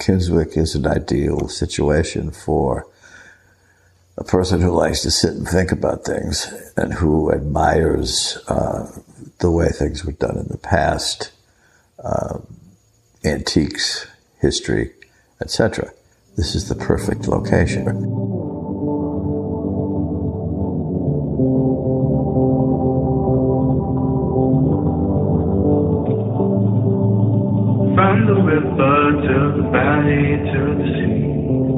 Kimmswick is an ideal situation for a person who likes to sit and think about things and who admires the way things were done in the past, antiques, history, etc. This is the perfect location. From the river to the valley to the sea,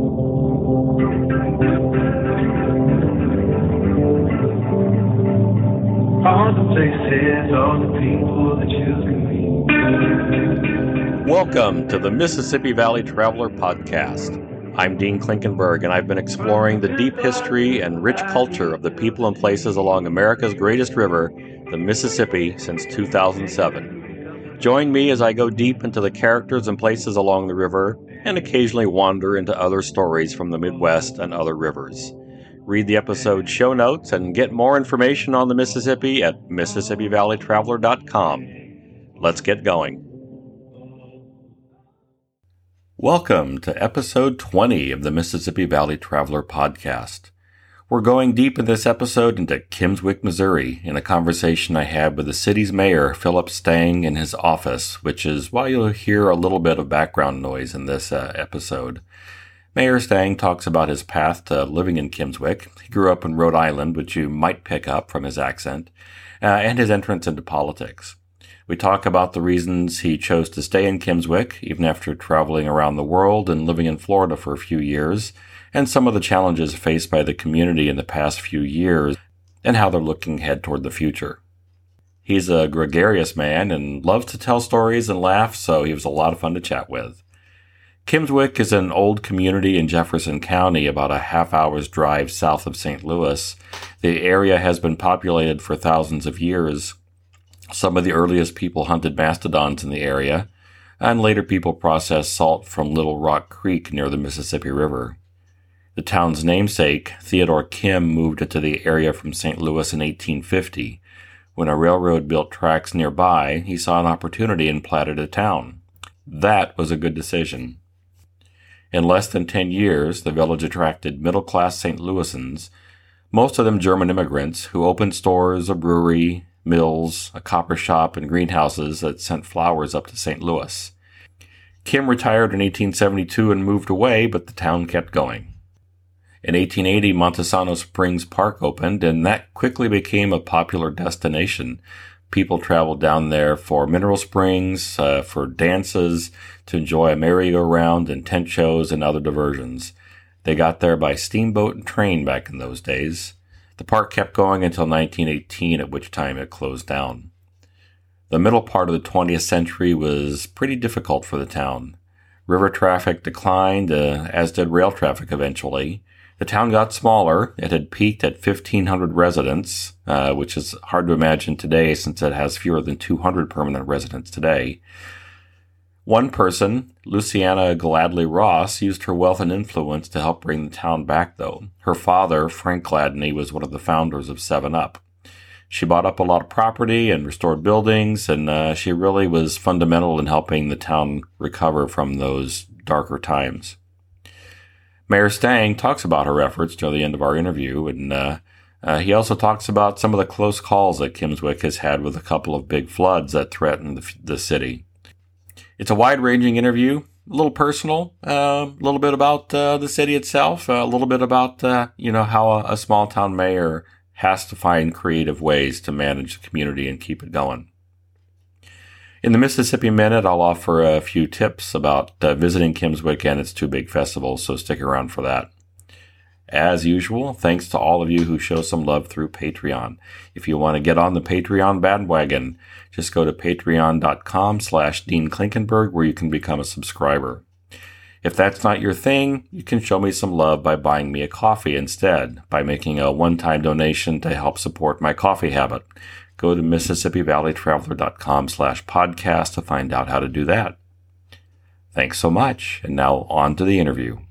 all the places, all the people that you can meet. Welcome to the Mississippi Valley Traveler Podcast. I'm Dean Klinkenberg, and I've been exploring the deep history and rich culture of the people and places along America's greatest river, the Mississippi, since 2007. Join me as I go deep into the characters and places along the river and occasionally wander into other stories from the Midwest and other rivers. Read the episode show notes and get more information on the Mississippi at MississippiValleyTraveler.com. Let's get going. Welcome to episode 20 of the Mississippi Valley Traveler Podcast. We're going deep in this episode into Kimmswick, Missouri, in a conversation I had with the city's mayor, Philip Stang, in his office, which is why you'll hear a little bit of background noise in this episode. Mayor Stang talks about his path to living in Kimmswick. He grew up in Rhode Island, which you might pick up from his accent, and his entrance into politics. We talk about the reasons he chose to stay in Kimmswick, even after traveling around the world and living in Florida for a few years, and some of the challenges faced by the community in the past few years, and how they're looking ahead toward the future. He's a gregarious man and loves to tell stories and laugh, so he was a lot of fun to chat with. Kimmswick is an old community in Jefferson County, about a half-hour's drive south of St. Louis. The area has been populated for thousands of years. Some of the earliest people hunted mastodons in the area, and later people processed salt from Little Rock Creek near the Mississippi River. The town's namesake, Theodore Kimm, moved into the area from St. Louis in 1850. When a railroad built tracks nearby, he saw an opportunity and platted a town. That was a good decision. In less than 10 years, the village attracted middle-class St. Louisans, most of them German immigrants, who opened stores, a brewery, mills, a copper shop, and greenhouses that sent flowers up to St. Louis. Kimm retired in 1872 and moved away, but the town kept going. In 1880, Montesano Springs Park opened, and that quickly became a popular destination. People traveled down there for mineral springs, for dances, to enjoy a merry-go-round and tent shows and other diversions. They got there by steamboat and train back in those days. The park kept going until 1918, at which time it closed down. The middle part of the 20th century was pretty difficult for the town. River traffic declined, as did rail traffic eventually. The town got smaller. It had peaked at 1,500 residents, which is hard to imagine today since it has fewer than 200 permanent residents today. One person, Luciana Gladney Ross, used her wealth and influence to help bring the town back, though. Her father, Frank Gladney, was one of the founders of 7-Up. She bought up a lot of property and restored buildings, and she really was fundamental in helping the town recover from those darker times. Mayor Stang talks about her efforts near the end of our interview, and he also talks about some of the close calls that Kimmswick has had with a couple of big floods that threatened the city. It's a wide-ranging interview, a little personal, a little bit about the city itself, a little bit about how a small-town mayor has to find creative ways to manage the community and keep it going. In the Mississippi Minute, I'll offer a few tips about visiting Kimmswick and its two big festivals, so stick around for that. As usual, thanks to all of you who show some love through Patreon. If you want to get on the Patreon bandwagon, just go to patreon.com/Dean Klinkenberg, where you can become a subscriber. If that's not your thing, you can show me some love by buying me a coffee instead, by making a one-time donation to help support my coffee habit. Go to MississippiValleyTraveler.com/podcast to find out how to do that. Thanks so much, and now on to the interview.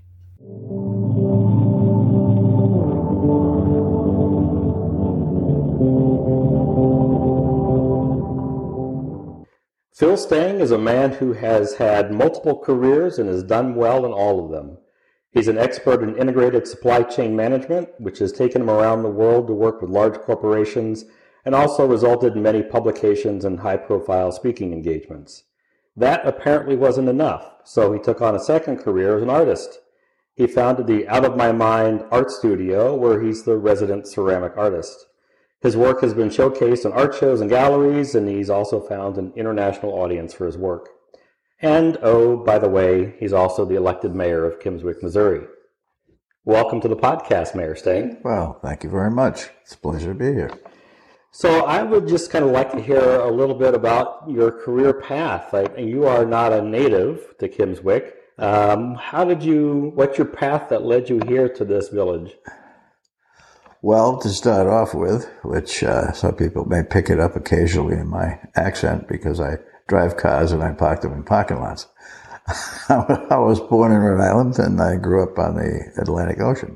Phil Stang is a man who has had multiple careers and has done well in all of them. He's an expert in integrated supply chain management, which has taken him around the world to work with large corporations and also resulted in many publications and high-profile speaking engagements. That apparently wasn't enough, so he took on a second career as an artist. He founded the Out of My Mind Art Studio, where he's the resident ceramic artist. His work has been showcased in art shows and galleries, and he's also found an international audience for his work. And, oh, by the way, he's also the elected mayor of Kimmswick, Missouri. Welcome to the podcast, Mayor Stang. Well, thank you very much. It's a pleasure to be here. So I would just kind of like to hear a little bit about your career path. You are not a native to Kimmswick. What's your path that led you here to this village? Well, to start off with, which some people may pick it up occasionally in my accent because I drive cars and I park them in parking lots. I was born in Rhode Island and I grew up on the Atlantic Ocean.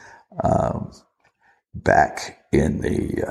Back in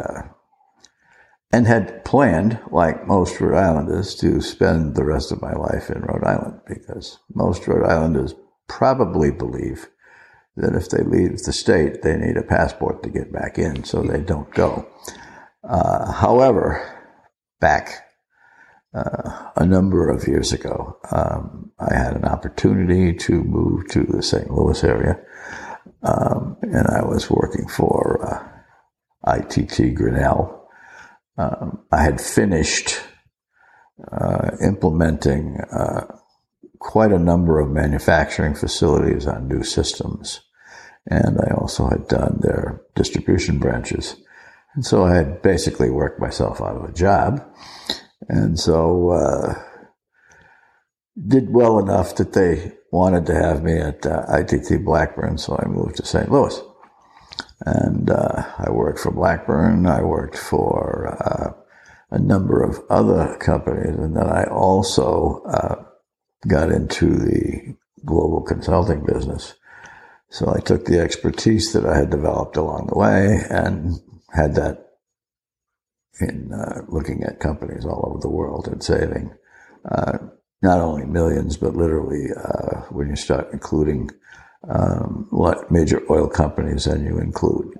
and had planned, like most Rhode Islanders, to spend the rest of my life in Rhode Island because most Rhode Islanders probably believe that if they leave the state, they need a passport to get back in, so they don't go. However, back a number of years ago, I had an opportunity to move to the St. Louis area, and I was working for ITT Grinnell. I had finished implementing quite a number of manufacturing facilities on new systems. And I also had done their distribution branches. And so I had basically worked myself out of a job. And so did well enough that they wanted to have me at ITT Blackburn, so I moved to St. Louis. And I worked for Blackburn. I worked for a number of other companies. And then I also got into the global consulting business. So I took the expertise that I had developed along the way and had that in looking at companies all over the world and saving not only millions, but literally when you start including major oil companies and you include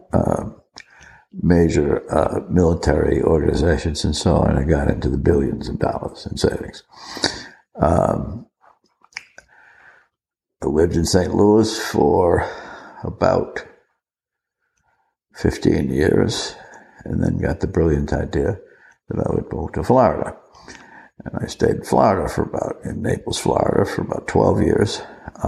major military organizations and so on, I got into the billions of dollars in savings. I lived in St. Louis for about 15 years and then got the brilliant idea that I would move to Florida. And I stayed in Naples, Florida for about 12 years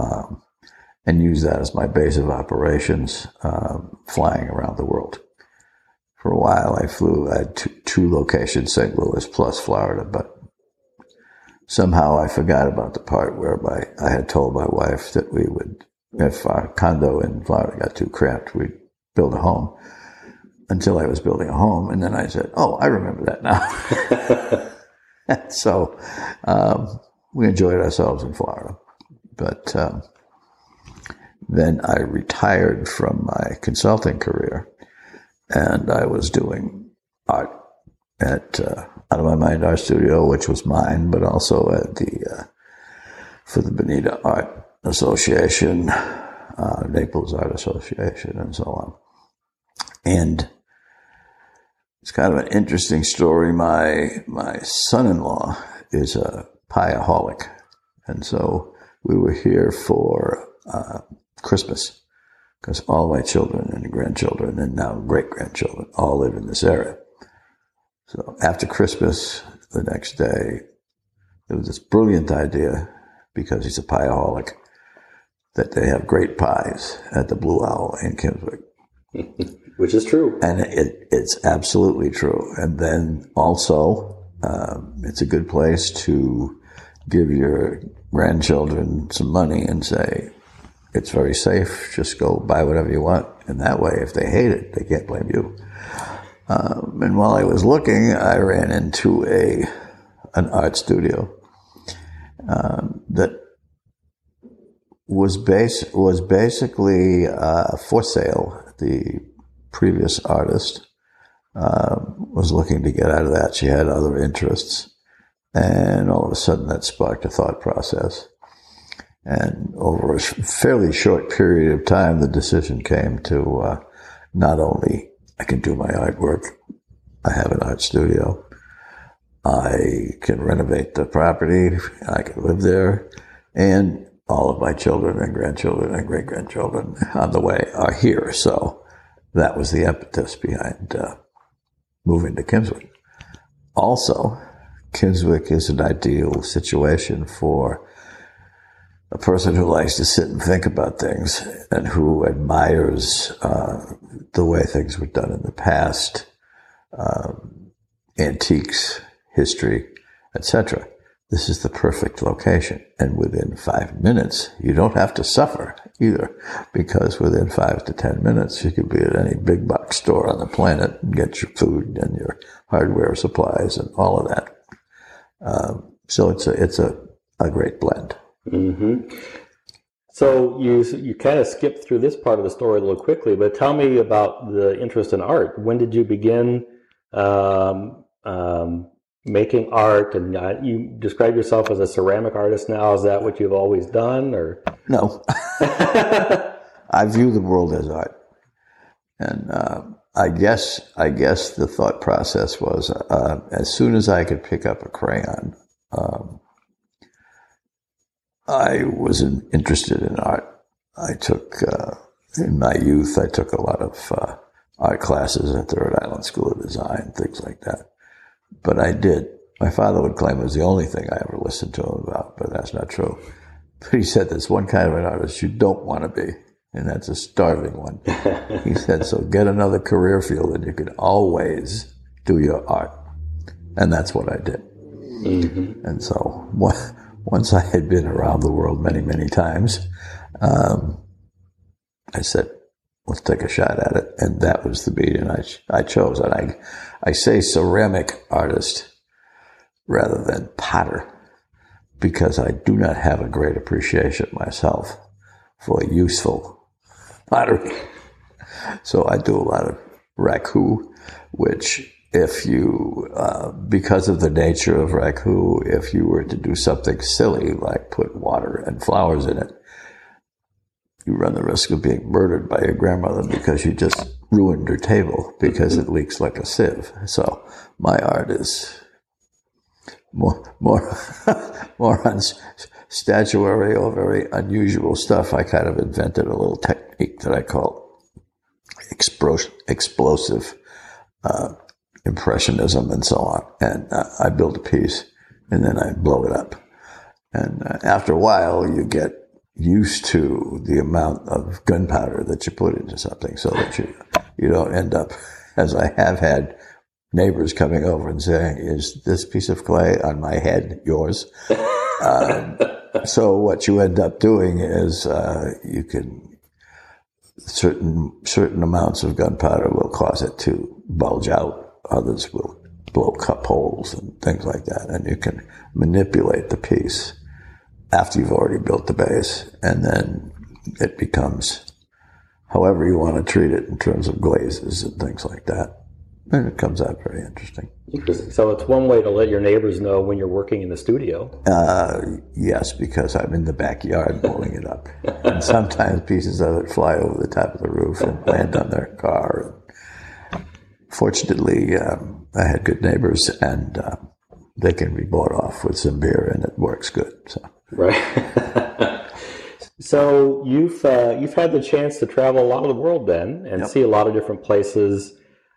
and used that as my base of operations, flying around the world. For a while I had two locations, St. Louis plus Florida, but somehow I forgot about the part whereby I had told my wife that we would, if our condo in Florida got too cramped, we'd build a home until I was building a home. And then I said, oh, I remember that now. So we enjoyed ourselves in Florida. But then I retired from my consulting career and I was doing art at Out of My Mind Art Studio, which was mine, but also at for the Bonita Art Association, Naples Art Association, and so on. And it's kind of an interesting story. My son-in-law is a pieaholic, and so we were here for Christmas because all my children and grandchildren and now great-grandchildren all live in this area. So after Christmas, the next day, there was this brilliant idea, because he's a pieaholic, that they have great pies at the Blue Owl in Kimmswick. Which is true. And it's absolutely true. And then also, it's a good place to give your grandchildren some money and say, it's very safe, just go buy whatever you want. And that way, if they hate it, they can't blame you. And while I was looking, I ran into an art studio that was basically for sale. The previous artist was looking to get out of that. She had other interests, And all of a sudden that sparked a thought process. And over a fairly short period of time, the decision came to not only I can do my artwork, I have an art studio, I can renovate the property, I can live there, and all of my children and grandchildren and great-grandchildren on the way are here. So that was the impetus behind moving to Kimmswick. Also, Kimmswick is an ideal situation for a person who likes to sit and think about things and who admires the way things were done in the past, antiques, history, etc. This is the perfect location. And within 5 minutes, you don't have to suffer either, because within 5 to 10 minutes, you could be at any big box store on the planet and get your food and your hardware supplies and all of that. So it's a great blend. Mm-hmm. So you kind of skipped through this part of the story a little quickly, but tell me about the interest in art. When did you begin making art? And you describe yourself as a ceramic artist now. Is that what you've always done, or no? I view the world as art, and I guess the thought process was as soon as I could pick up a crayon, I was interested in art. I took in my youth, I took a lot of art classes at the Rhode Island School of Design, things like that. But I did. My father would claim it was the only thing I ever listened to him about, but that's not true. But he said there's one kind of an artist you don't want to be, and that's a starving one. He said, so get another career field and you can always do your art. And that's what I did. Mm-hmm. And so once I had been around the world many, many times, I said, let's take a shot at it. And that was the medium I chose. And I say ceramic artist rather than potter, because I do not have a great appreciation myself for useful pottery. So I do a lot of raku, which if you, because of the nature of raku, if you were to do something silly like put water and flowers in it, you run the risk of being murdered by your grandmother because you just ruined her table because it leaks like a sieve. So my art is more on statuary or very unusual stuff. I kind of invented a little technique that I call explosive impressionism and so on. And I build a piece and then I blow it up. And after a while, you get used to the amount of gunpowder that you put into something so that you don't end up, as I have had neighbors coming over and saying, is this piece of clay on my head yours? So what you end up doing is you can, certain amounts of gunpowder will cause it to bulge out. Others will blow cup holes and things like that. And you can manipulate the piece after you've already built the base, and then it becomes however you want to treat it in terms of glazes and things like that. And it comes out very interesting. Interesting. So it's one way to let your neighbors know when you're working in the studio. Yes, because I'm in the backyard blowing it up. And sometimes pieces of it fly over the top of the roof and land on their car. Fortunately, I had good neighbors, and they can be bought off with some beer, and it works good. So. Right. So you've had the chance to travel a lot of the world then, and see a lot of different places.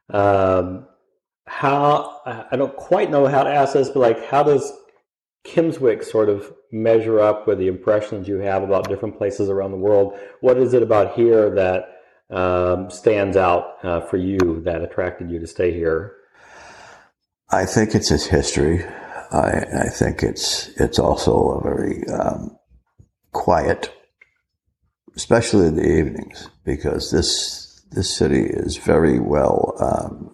How, I don't quite know how to ask this, but like, how does Kimmswick sort of measure up with the impressions you have about different places around the world? What is it about here that stands out for you, that attracted you to stay here? I think it's its history. I think it's also a very quiet, especially in the evenings, because this city is very well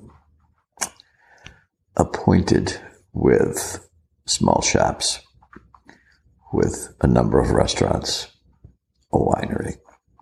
appointed with small shops, with a number of restaurants, a winery.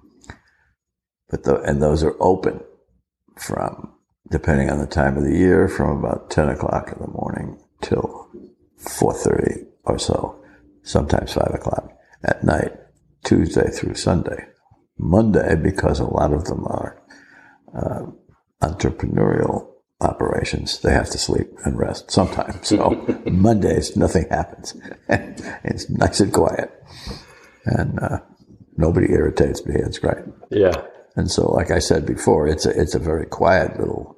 And those are open from, depending on the time of the year, from about 10 o'clock in the morning till 4:30 or so, sometimes 5 o'clock at night, Tuesday through Sunday. Monday, because a lot of them are entrepreneurial operations, they have to sleep and rest sometimes. So Mondays, nothing happens. It's nice and quiet. And nobody irritates me. It's great. Yeah. And so, like I said before, it's a very quiet little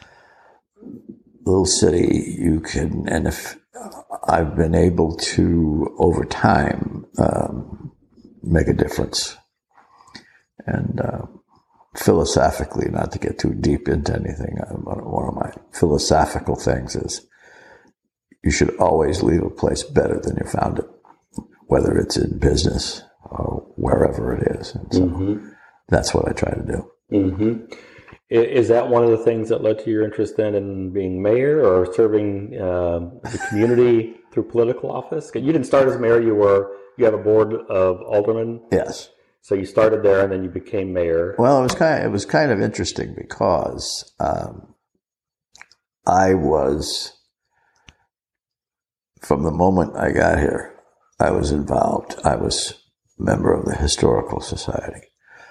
city. You can, and if I've been able to, over time, make a difference. And philosophically, not to get too deep into anything, one of my philosophical things is you should always leave a place better than you found it, whether it's in business or wherever it is. And so that's what I try to do. Mm-hmm. Is that one of the things that led to your interest then in being mayor or serving the community through political office? You didn't start as mayor. You have a board of aldermen. Yes. So you started there and then you became mayor. Well, it was kind of interesting because I was, from the moment I got here, I was involved. I was a member of the Historical Society.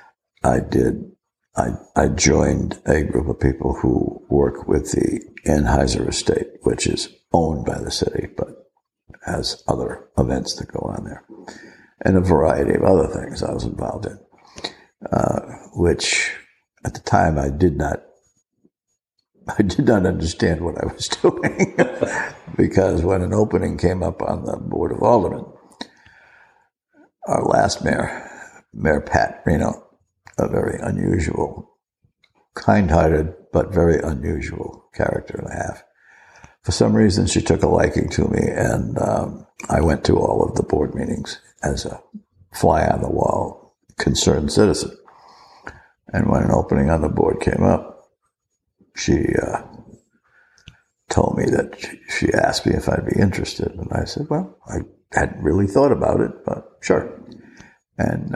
I joined a group of people who work with the Anheuser estate, which is owned by the city, but has other events that go on there. And a variety of other things I was involved in, which at the time I did not understand what I was doing because when an opening came up on the Board of Aldermen, our last mayor, Mayor Pat Reno, a very unusual, kind-hearted, but very unusual character and a half. For some reason, she took a liking to me, and I went to all of the board meetings as a fly-on-the-wall concerned citizen. And when an opening on the board came up, she told me that she asked me if I'd be interested. And I said, well, I hadn't really thought about it, but sure. And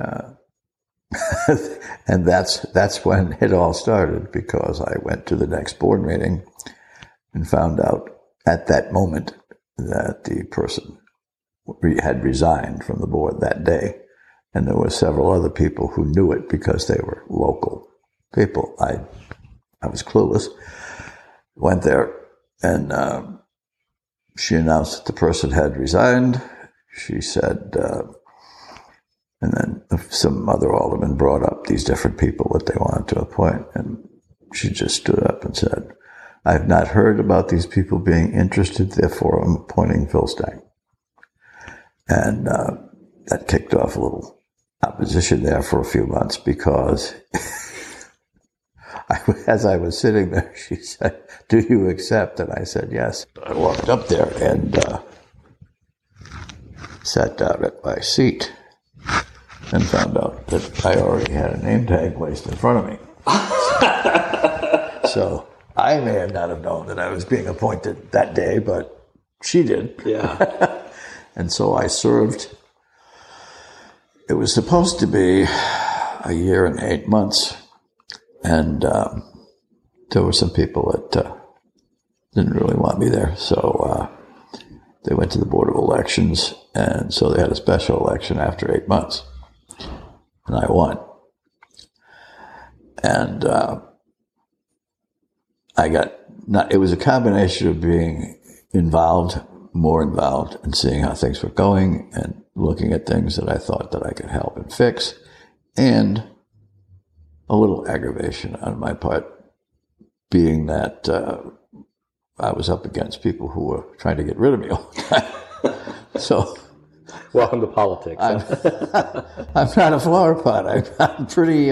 and that's when it all started, because I went to the next board meeting and found out at that moment that the person had resigned from the board that day. And there were several other people who knew it because they were local people. I was clueless. Went there, and she announced that the person had resigned. She said, and then some other aldermen brought up these different people that they wanted to appoint. And she just stood up and said, I have not heard about these people being interested, therefore I'm appointing Phil Stang. And that kicked off a little opposition there for a few months because as I was sitting there, she said, do you accept? And I said, yes. I walked up there and sat down at my seat and found out that I already had a name tag placed in front of me. So I may not have known that I was being appointed that day, but she did. Yeah. And so I served. It was supposed to be a year and 8 months. And there were some people that didn't really want me there. So they went to the Board of Elections. And so they had a special election after 8 months. And I won. And it was a combination of being more involved, and seeing how things were going and looking at things that I thought that I could help and fix, and a little aggravation on my part, being that I was up against people who were trying to get rid of me all the time. So, welcome to politics. I'm not a flower pot. I'm pretty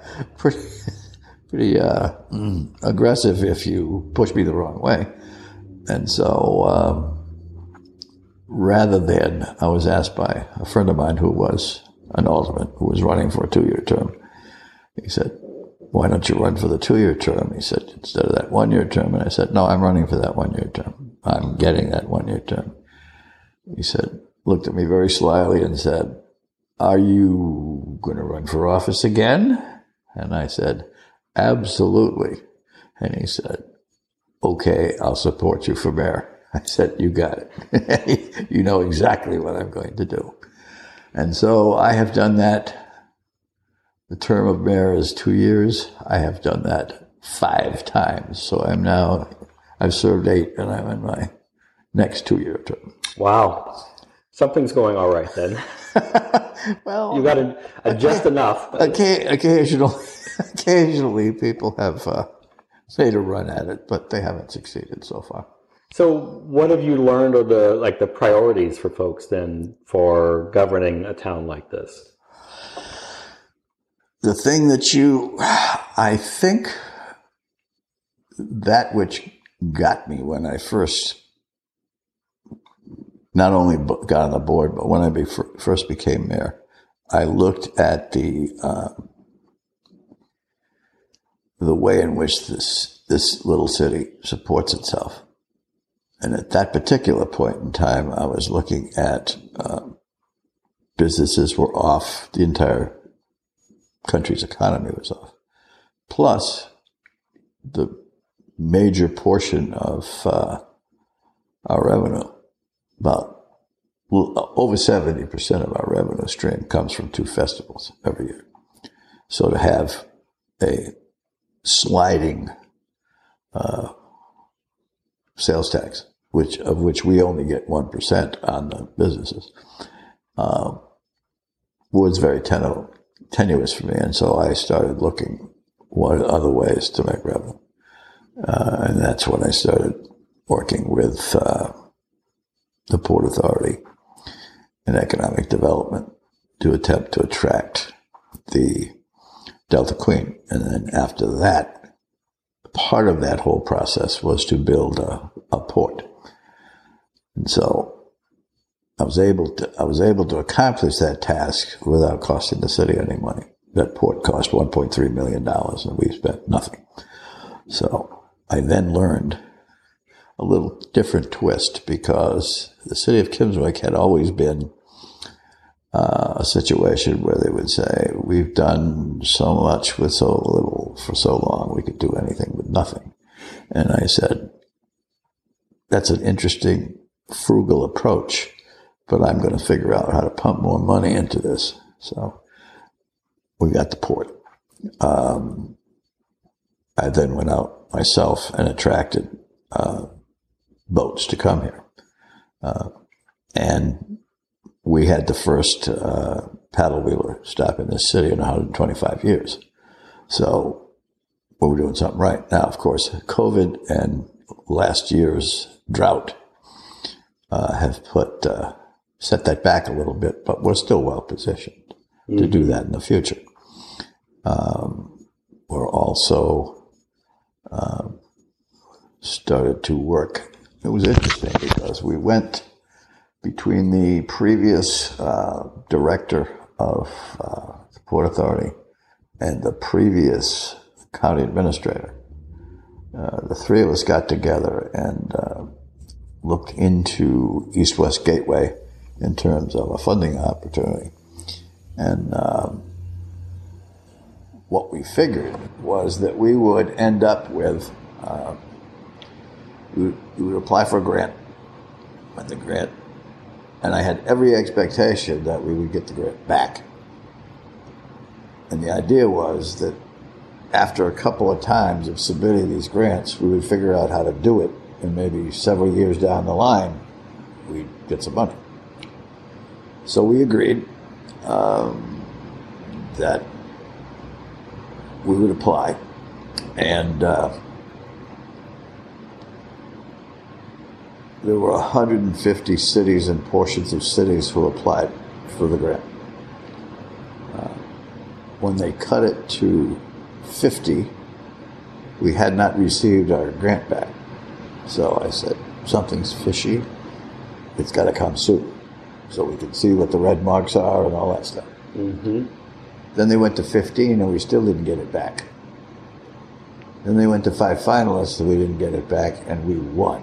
aggressive if you push me the wrong way. And so, rather than, I was asked by a friend of mine who was an alderman who was running for a 2-year term. He said, why don't you run for the 2-year term? He said, instead of that 1-year term. And I said, no, I'm running for that 1-year term. I'm getting that 1-year term. He said, looked at me very slyly and said, are you going to run for office again? And I said, absolutely. And he said, okay, I'll support you for mayor. I said, you got it. You know exactly what I'm going to do. And so I have done that. The term of mayor is 2 years. I have done that 5 times. So I've served 8 and I'm in my next 2-year term. Wow. Something's going all right then. Well, You got to adjust enough. Occasionally people have made a run at it, but they haven't succeeded so far. So what have you learned are the priorities for folks then for governing a town like this? The thing that I think that which got me when I first not only got on the board, but when I first became mayor, I looked at the way in which this little city supports itself. And at that particular point in time, I was looking at businesses were off. The entire country's economy was off. Plus, the major portion of our revenue, about over 70% of our revenue stream comes from 2 festivals every year. So to have a sliding sales tax, of which we only get 1% on the businesses, was very tenuous for me. And so I started looking what other ways to make revenue. And that's when I started working with the Port Authority and Economic Development to attempt to attract the Delta Queen. And then after that, part of that whole process was to build a port. And so I was able to accomplish that task without costing the city any money. That port cost $1.3 million and we spent nothing. So I then learned a little different twist because the city of Kimmswick had always been a situation where they would say, we've done so much with so little for so long, we could do anything with nothing. And I said, that's an interesting, frugal approach, but I'm going to figure out how to pump more money into this. So we got the port. I then went out myself and attracted boats to come here. And we had the first paddle wheeler stop in this city in 125 years. So we were doing something right. Now, of course, COVID and last year's drought have set that back a little bit, but we're still well positioned to do that in the future. We're also started to work. It was interesting because we went between the previous director of the Port Authority and the previous county administrator. The 3 of us got together and looked into East-West Gateway in terms of a funding opportunity. And what we figured was that we would end up with, we would apply for a grant, and I had every expectation that we would get the grant back. And the idea was that after a couple of times of submitting these grants, we would figure out how to do it, and maybe several years down the line, we'd get some money. So we agreed that we would apply, and there were 150 cities and portions of cities who applied for the grant. When they cut it to 50, we had not received our grant back. So I said, something's fishy. It's got to come soon, so we can see what the red marks are and all that stuff. Mm-hmm. Then they went to 15, and we still didn't get it back. Then they went to 5 finalists, and we didn't get it back, and we won.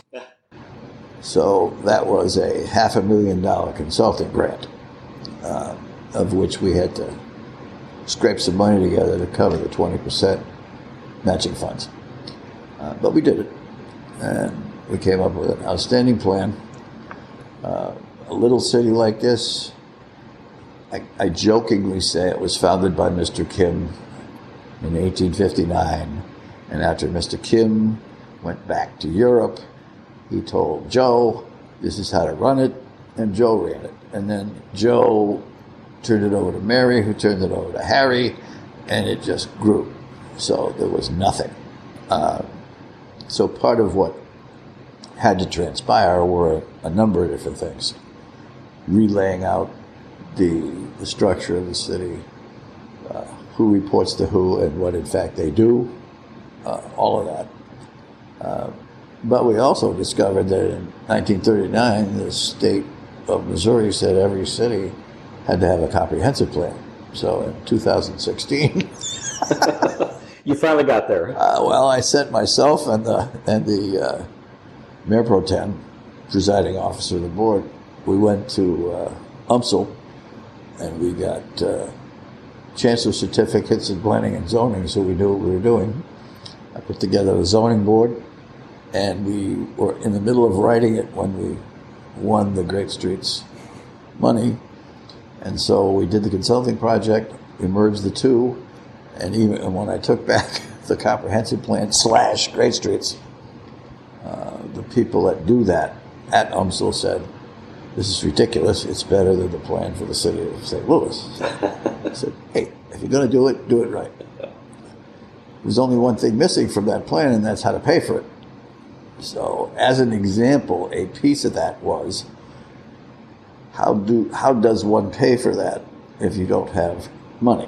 So that was a $500,000 consulting grant, of which we had to scrape some money together to cover the 20% matching funds. But we did it. And we came up with an outstanding plan. A little city like this, I jokingly say it was founded by Mr. Kim in 1859. And after Mr. Kim went back to Europe, he told Joe, this is how to run it, and Joe ran it. And then Joe turned it over to Mary, who turned it over to Harry, and it just grew. So there was nothing. So part of what had to transpire were a number of different things. Relaying out the structure of the city, who reports to who and what in fact they do, all of that. But we also discovered that in 1939, the state of Missouri said every city had to have a comprehensive plan. So in 2016... You finally got there. Well, I sent myself and the Mayor Pro Tem, presiding officer of the board, we went to UMSL, and we got chancellor certificates in planning and zoning, so we knew what we were doing. I put together a zoning board, and we were in the middle of writing it when we won the Great Streets money. And so we did the consulting project, we merged the two, and when I took back the comprehensive plan / Great Streets, the people that do that at UMSL said, this is ridiculous, it's better than the plan for the city of St. Louis. I said, hey, if you're going to do it right. There's only one thing missing from that plan, and that's how to pay for it. So, as an example, a piece of that was, how does one pay for that if you don't have money?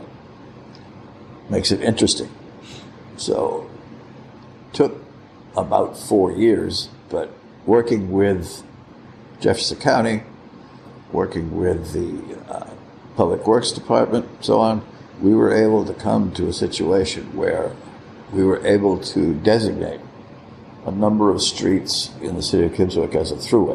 Makes it interesting. So, took about 4 years, but working with Jefferson County, working with the Public Works Department, so on, we were able to come to a situation where we were able to designate a number of streets in the city of Kimmswick as a thruway.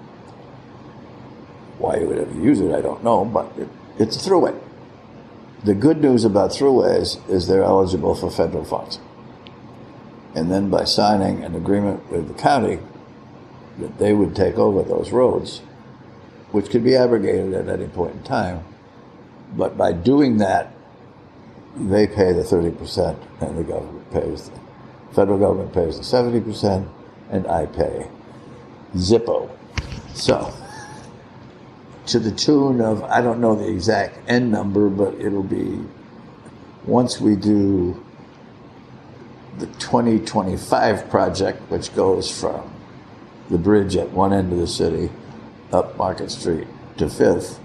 Why you would ever use it, I don't know, but it's a thruway. The good news about thruways is they're eligible for federal funds. And then by signing an agreement with the county that they would take over those roads, which could be abrogated at any point in time, but by doing that, they pay the 30% and the government pays, the federal government pays the 70%, and I pay Zippo. So, to the tune of, I don't know the exact end number, but it'll be, once we do the 2025 project, which goes from the bridge at one end of the city up Market Street to 5th.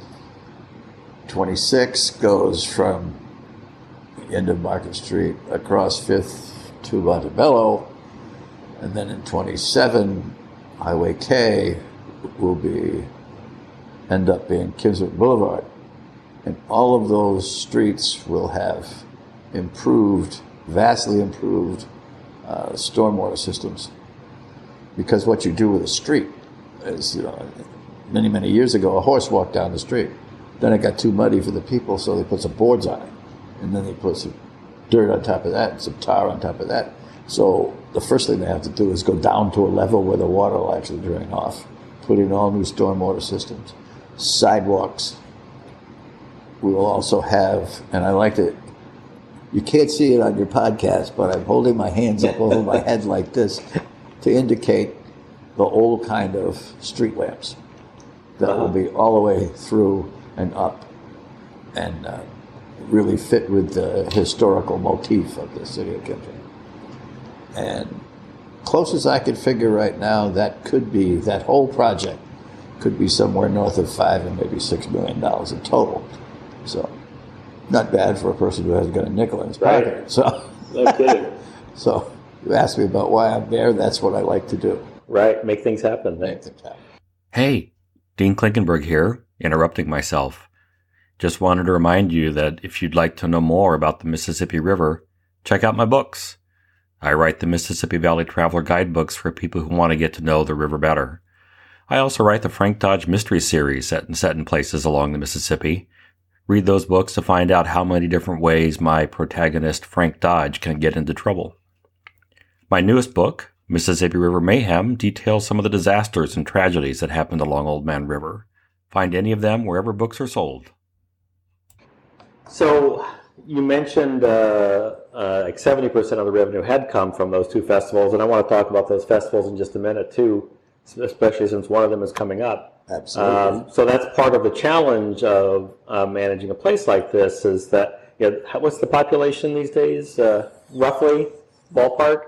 26 goes from the end of Market Street across 5th to Montebello. And then in 27, Highway K will end up being Kimmswick Boulevard. And all of those streets will have vastly improved stormwater systems. Because what you do with a street is, many, many years ago, a horse walked down the street. Then it got too muddy for the people, so they put some boards on it. And then they put some dirt on top of that, and some tar on top of that. So the first thing they have to do is go down to a level where the water will actually drain off, put in all new stormwater systems. Sidewalks. We will also have, and I like to, you can't see it on your podcast, but I'm holding my hands up over my head like this to indicate the old kind of street lamps that will be all the way through and up and really fit with the historical motif of the city of Kimmswick. And close as I could figure right now, that whole project could be somewhere north of $5 and maybe $6 million in total. So, not bad for a person who hasn't got a nickel in his pocket. Right. So, No kidding. So, you asked me about why I'm there. That's what I like to do. Right. Make things happen. Hey, Dean Klinkenberg here, interrupting myself. Just wanted to remind you that if you'd like to know more about the Mississippi River, check out my books. I write the Mississippi Valley Traveler guidebooks for people who want to get to know the river better. I also write the Frank Dodge Mystery Series set in places along the Mississippi. Read those books to find out how many different ways my protagonist, Frank Dodge, can get into trouble. My newest book, Mississippi River Mayhem details some of the disasters and tragedies that happened along Old Man River. Find any of them wherever books are sold. So you mentioned like 70% of the revenue had come from those two festivals, and I want to talk about those festivals in just a minute too, especially since one of them is coming up. Absolutely. So that's part of the challenge of managing a place like this is that, what's the population these days, roughly, ballpark?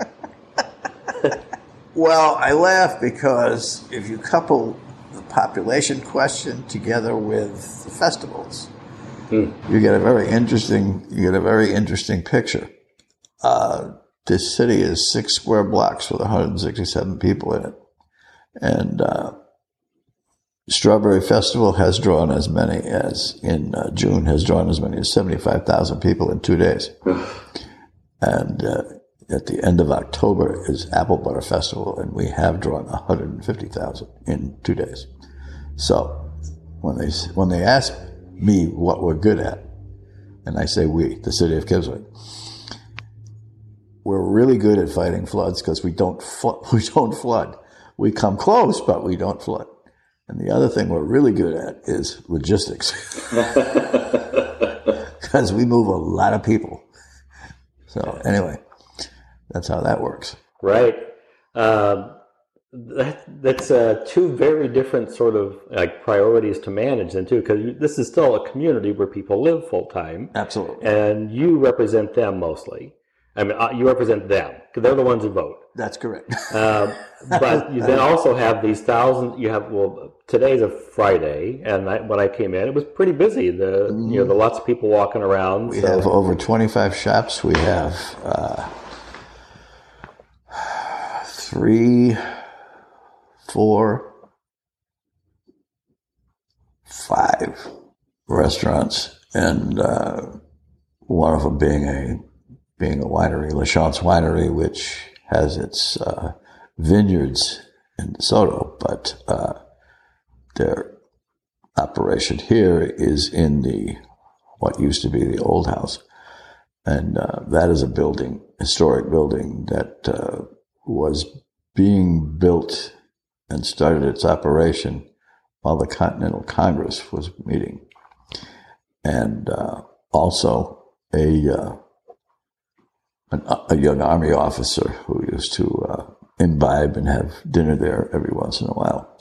Well, I laugh because if you couple the population question together with the festivals, you get a very interesting picture. This city is 6 square blocks with 167 people in it, and Strawberry Festival has drawn as many as in June has drawn as many as 75,000 people in 2 days, and at the end of October is Apple Butter Festival, and we have drawn 150,000 in 2 days. So when they ask me what we're good at, and I say we, the city of Kimmswick, we're really good at fighting floods because we don't flood. We come close, but we don't flood. And the other thing we're really good at is logistics, because we move a lot of people. So anyway, that's how that works. Right. That's two very different sort of like priorities to manage then too, because this is still a community where people live full time. Absolutely. And you represent them mostly. I mean, you represent them because they're the ones who vote. That's correct. But you then also have these thousands. You have today's a Friday, and when I came in, it was pretty busy. There are lots of people walking around. We have over 25 shops. We have 3, 4, 5 restaurants, and one of them being a winery, LaChance Winery, which has its vineyards in DeSoto, but their operation here is in what used to be the old house, and that is a historic building that was being built and started its operation while the Continental Congress was meeting, and also a young Army officer who used to imbibe and have dinner there every once in a while.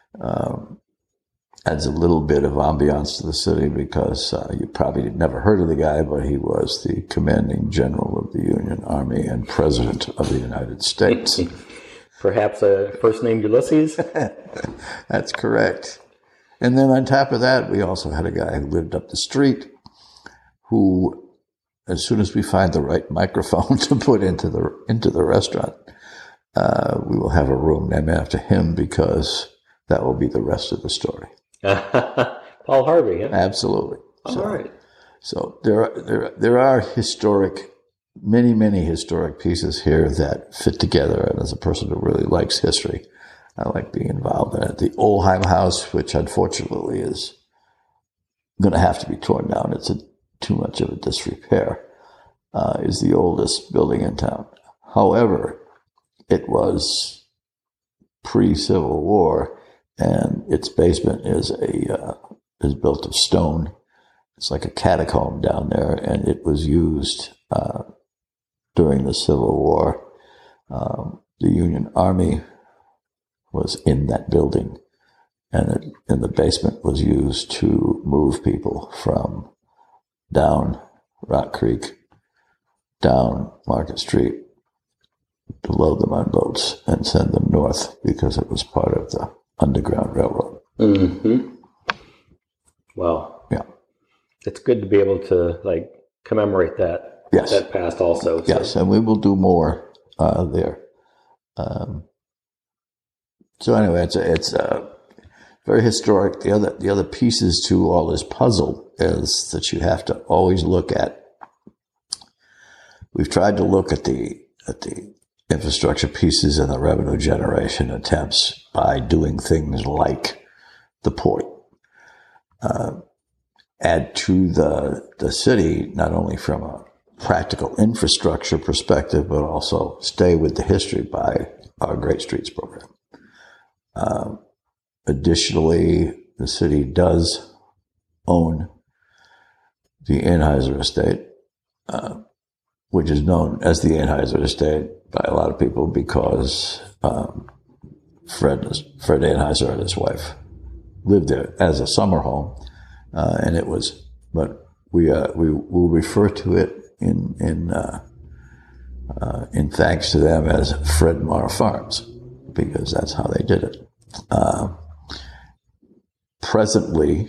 Adds a little bit of ambiance to the city because you probably never heard of the guy, but he was the commanding general of the Union Army and president of the United States. Perhaps a first named Ulysses? That's correct. And then on top of that, we also had a guy who lived up the street who, as soon as we find the right microphone to put into the restaurant, we will have a room named after him because that will be the rest of the story. Paul Harvey, huh? Absolutely. All right. So there are many historic pieces here that fit together. And as a person who really likes history, I like being involved in it. The Oldheim House, which unfortunately is going to have to be torn down. It's too much of a disrepair, is the oldest building in town. However, it was pre-Civil War, and its basement is built of stone. It's like a catacomb down there, and it was used during the Civil War. The Union Army was in that building, and the basement was used to move people from down Rock Creek, down Market Street, to load them on boats and send them north because it was part of the Underground Railroad. Mm-hmm. Well, yeah, it's good to be able to commemorate that. Yes. That past also. So. Yes, and we will do more there. So anyway, it's very historic. The other pieces to all this puzzle is that you have to always look at. We've tried to look at the infrastructure pieces and the revenue generation attempts by doing things like the port. Add to the city, not only from a practical infrastructure perspective, but also stay with the history by our Great Streets program. Additionally, the city does own the Anheuser Estate, which is known as the Anheuser Estate by a lot of people because Fred Anheuser and his wife lived there as a summer home, and it was. But we will refer to it in thanks to them as Fred Meagher Farms, because that's how they did it. Presently,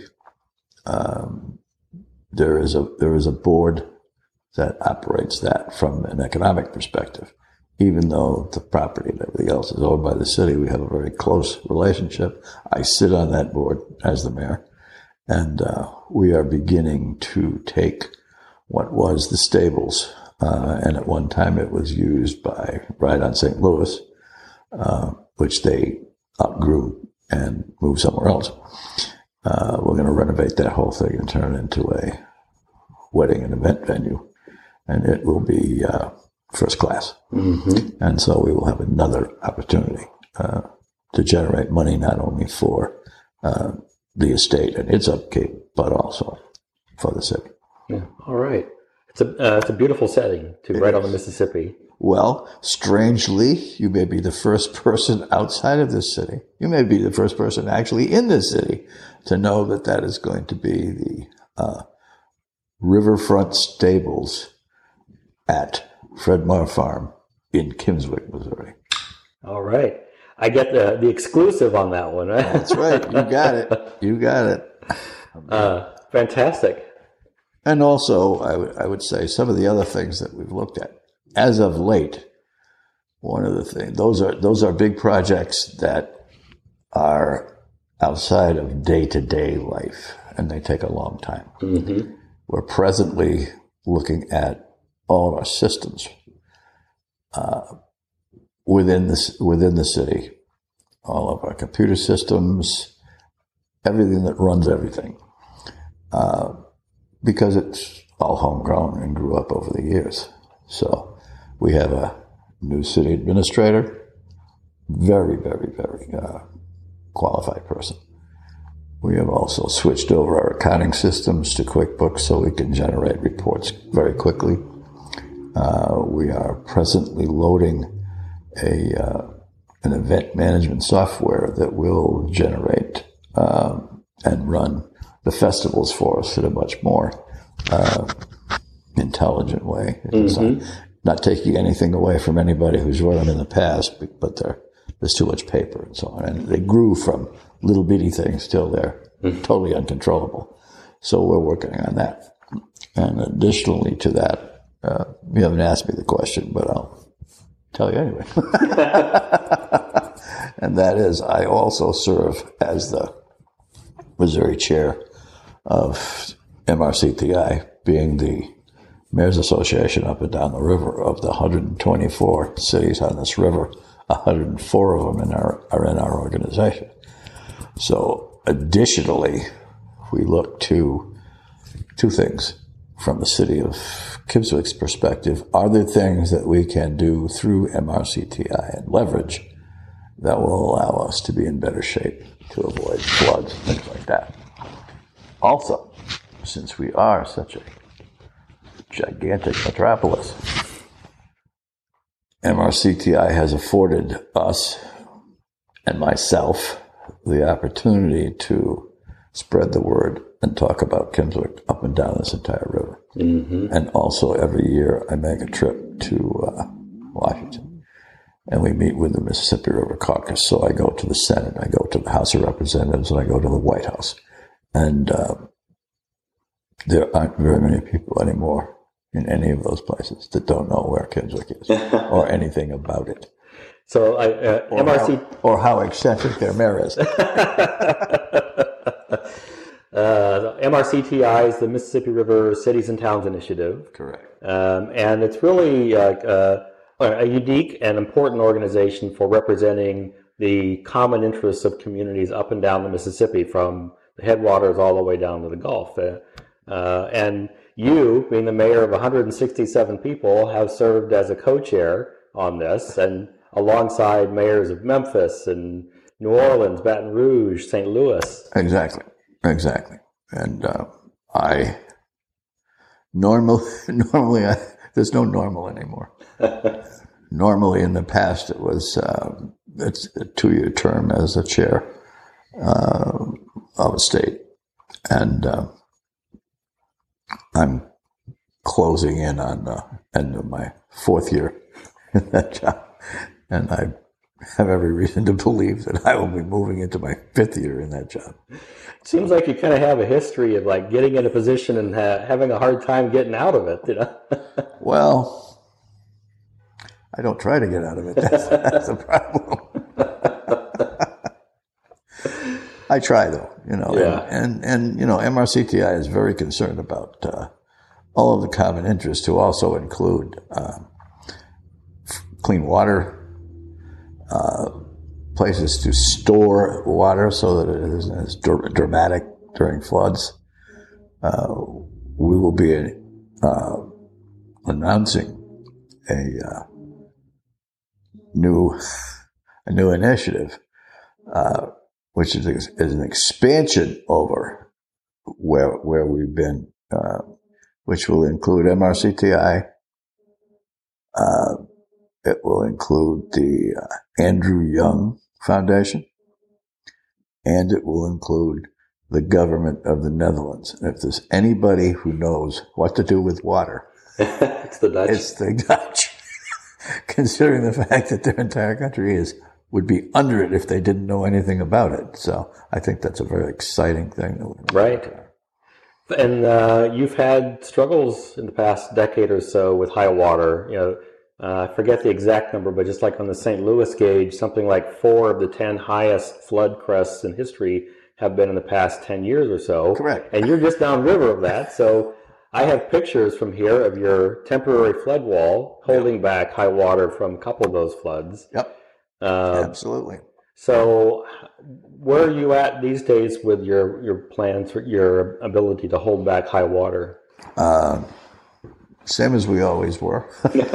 there is a board that operates that from an economic perspective. Even though the property and everything else is owned by the city, we have a very close relationship. I sit on that board as the mayor, and we are beginning to take what was the stables, and at one time it was used by Ride on St. Louis, which they outgrew and moved somewhere else. We're going to renovate that whole thing and turn it into a wedding and event venue, and it will be first class. Mm-hmm. And so we will have another opportunity to generate money not only for the estate and its upkeep, but also for the city. Yeah. All right. It's a beautiful setting right on the Mississippi. Well, strangely, you may be the first person outside of this city. You may be the first person actually in this city to know that that is going to be the riverfront stables at Fred Meagher Farm in Kimmswick, Missouri. All right. I get the exclusive on that one, right? That's right. You got it. You got it. Fantastic. And also, I would say some of the other things that we've looked at. As of late, one of the things, those are big projects that are outside of day-to-day life, and they take a long time. Mm-hmm. We're presently looking at all our systems within the city, all of our computer systems, everything that runs everything, because it's all homegrown and grew up over the years. So we have a new city administrator, very, very, very qualified person. We have also switched over our accounting systems to QuickBooks so we can generate reports very quickly. We are presently loading an event management software that will generate and run the festivals for us in a much more intelligent way. Mm-hmm. Not taking anything away from anybody who's run them in the past, but there's too much paper and so on. And they grew from little bitty things till they're totally uncontrollable. So we're working on that. And additionally to that, you haven't asked me the question, but I'll tell you anyway. And that is, I also serve as the Missouri chair of MRCTI, being the Mayor's Association up and down the river. Of the 124 cities on this river, 104 of them are in our organization. So additionally, we look to two things from the city of Kimmswick's perspective. Are there things that we can do through MRCTI and leverage that will allow us to be in better shape to avoid floods and things like that? Also, since we are such a gigantic metropolis, MRCTI has afforded us and myself the opportunity to spread the word and talk about Kimmswick up and down this entire river. Mm-hmm. And also every year I make a trip to Washington, and we meet with the Mississippi River Caucus. So I go to the Senate, I go to the House of Representatives, and I go to the White House. And there aren't very many people anymore in any of those places that don't know where Kimmswick is or anything about it. So or how eccentric their mayor is. MRCTI is the Mississippi River Cities and Towns Initiative. Correct. And it's really a unique and important organization for representing the common interests of communities up and down the Mississippi, from the headwaters all the way down to the Gulf. And you, being the mayor of 167 people, have served as a co-chair on this, and alongside mayors of Memphis and New Orleans, Baton Rouge, St. Louis. Exactly. And I normally there's no normal anymore. Normally, in the past, it was it's a 2-year term as a chair of a state, and I'm closing in on the end of my 4th year in that job, and I have every reason to believe that I will be moving into my 5th year in that job. It seems like you kind of have a history of like getting in a position and having a hard time getting out of it, Well, I don't try to get out of it. That's the problem. I try, though, Yeah. and MRCTI is very concerned about all of the common interests, to also include clean water, places to store water so that it isn't as dramatic during floods. We will be announcing a new initiative, which is an expansion over where we've been, which will include MRCTI. It will include the Andrew Young Foundation, and it will include the government of the Netherlands. And if there's anybody who knows what to do with water, It's the Dutch. it's the Dutch. Considering the fact that their entire country would be under it if they didn't know anything about it. So I think that's a very exciting thing. Right. And you've had struggles in the past decade or so with high water. I forget the exact number, but just like on the St. Louis gauge, something like 4 of the 10 highest flood crests in history have been in the past 10 years or so. Correct. And you're just downriver of that. So I have pictures from here of your temporary flood wall holding back high water from a couple of those floods. Yep. Absolutely. So where are you at these days with your plans for your ability to hold back high water? Same as we always were.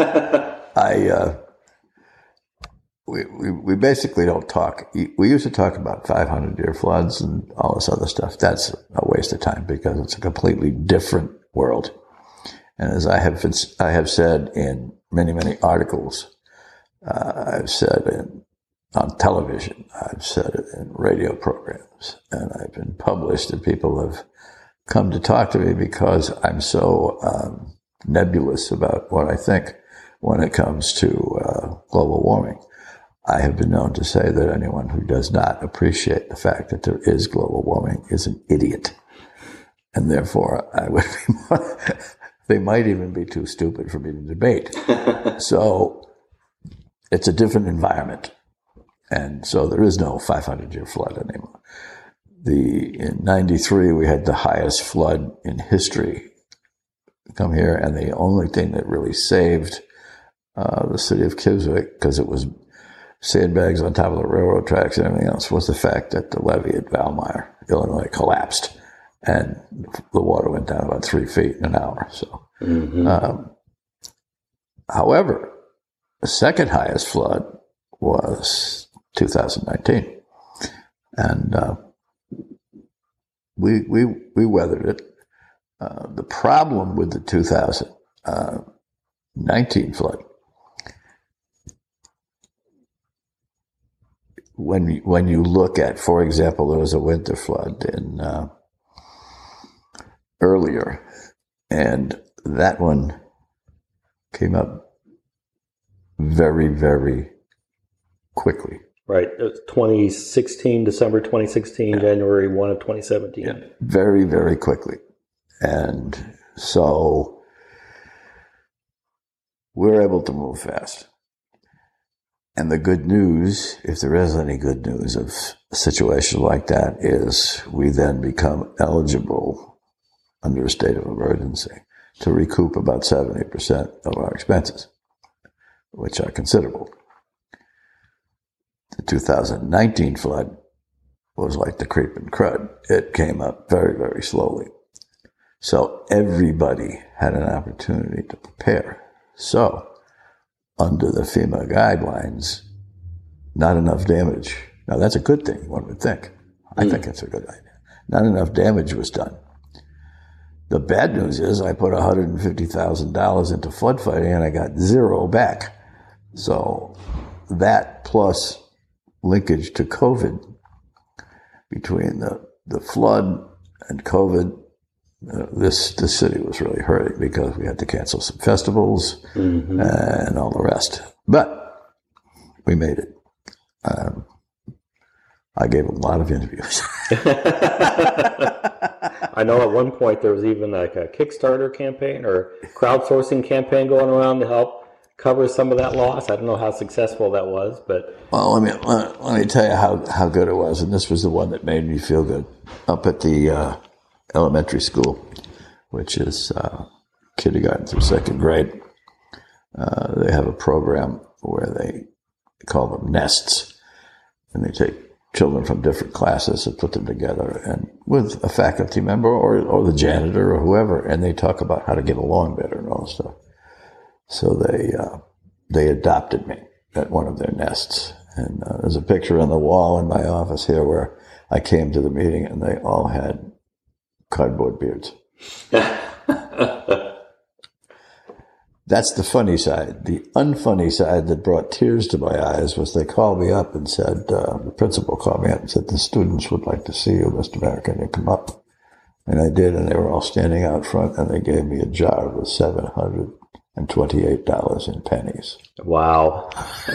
We basically don't talk. We used to talk about 500-year floods and all this other stuff. That's a waste of time because it's a completely different world. And as I have said in many articles, I've said on television, I've said it in radio programs, and I've been published, and people have come to talk to me because I'm so nebulous about what I think when it comes to global warming. I have been known to say that anyone who does not appreciate the fact that there is global warming is an idiot. And therefore, I would be they might even be too stupid for me to debate. So it's a different environment. And so there is no 500-year flood anymore. In 93, we had the highest flood in history come here, and the only thing that really saved the city of Kiswick, because it was sandbags on top of the railroad tracks and everything else, was the fact that the levee at Valmeyer, Illinois, collapsed, and the water went down about 3 feet in an hour. So, however, the second highest flood was 2019, and we weathered it. The problem with the 2019 flood, when you look at, for example, there was a winter flood in earlier, and that one came up very, very quickly. Right. It was 2016, December 2016, January 1 of 2017. Yeah. Very, very quickly. And so we're able to move fast. And the good news, if there is any good news of a situation like that, is we then become eligible under a state of emergency to recoup about 70% of our expenses, which are considerable. The 2019 flood was like the creeping crud. It came up very, very slowly. So everybody had an opportunity to prepare. So under the FEMA guidelines, not enough damage. Now that's a good thing, one would think. I think it's a good idea. Not enough damage was done. The bad news is I put $150,000 into flood fighting and I got zero back. So that plus linkage to COVID, between the flood and COVID, this city was really hurting because we had to cancel some festivals and all the rest. But we made it. I gave a lot of interviews. I know at one point there was even like a Kickstarter campaign or crowdsourcing campaign going around to help cover some of that loss. I don't know how successful that was, but... Well, let me tell you how good it was, and this was the one that made me feel good. Up at the elementary school, which is kindergarten through second grade, they have a program where they call them nests, and they take children from different classes and put them together and with a faculty member or the janitor or whoever, and they talk about how to get along better and all that stuff. So they adopted me at one of their nests. And there's a picture on the wall in my office here where I came to the meeting and they all had cardboard beards. That's the funny side. The unfunny side that brought tears to my eyes was they called me up and said, the principal called me up and said, the students would like to see you, Mr. America, and you come up. And I did, and they were all standing out front, and they gave me a jar with $728 in pennies. Wow.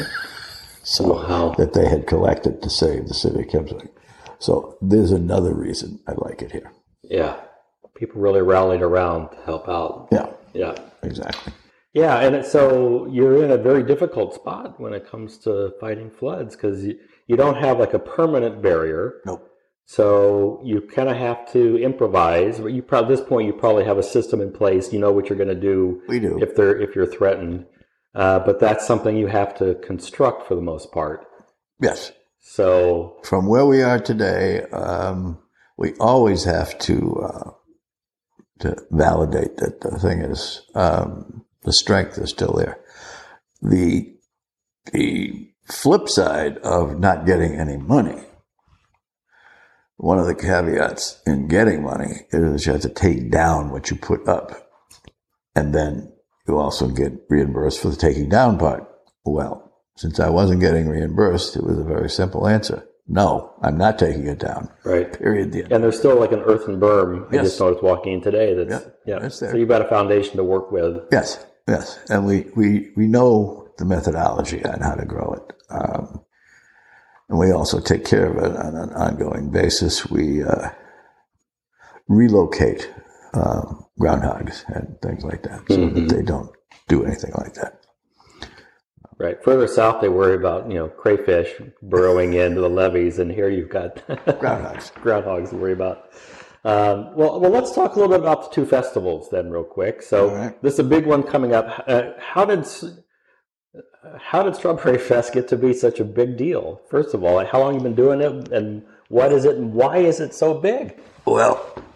So that they had collected to save the city of Kimmswick. So there's another reason I like it here. Yeah. People really rallied around to help out. Yeah. Yeah. Exactly. Yeah, and so you're in a very difficult spot when it comes to fighting floods because you don't have like a permanent barrier. Nope. So you kind of have to improvise. At this point, you probably have a system in place. You know what you're going to do. We do. If you're threatened, but that's something you have to construct for the most part. Yes. So from where we are today, we always have to validate that the thing is. The strength is still there. The flip side of not getting any money, one of the caveats in getting money is you have to take down what you put up. And then you also get reimbursed for the taking down part. Well, since I wasn't getting reimbursed, it was a very simple answer. No, I'm not taking it down. Right. Period. And there's still like an earthen berm. Yes. I just noticed walking in today. That's there. So you've got a foundation to work with. Yes. Yes, and we know the methodology on how to grow it, and we also take care of it on an ongoing basis. We relocate groundhogs and things like that, so that they don't do anything like that. Right. Further south, they worry about crayfish burrowing into the levees, and here you've got groundhogs to worry about. Well, let's talk a little bit about the two festivals then, real quick. So This is a big one coming up. How did Strawberry Fest get to be such a big deal? First of all, how long have you been doing it, and what is it, and why is it so big? Well,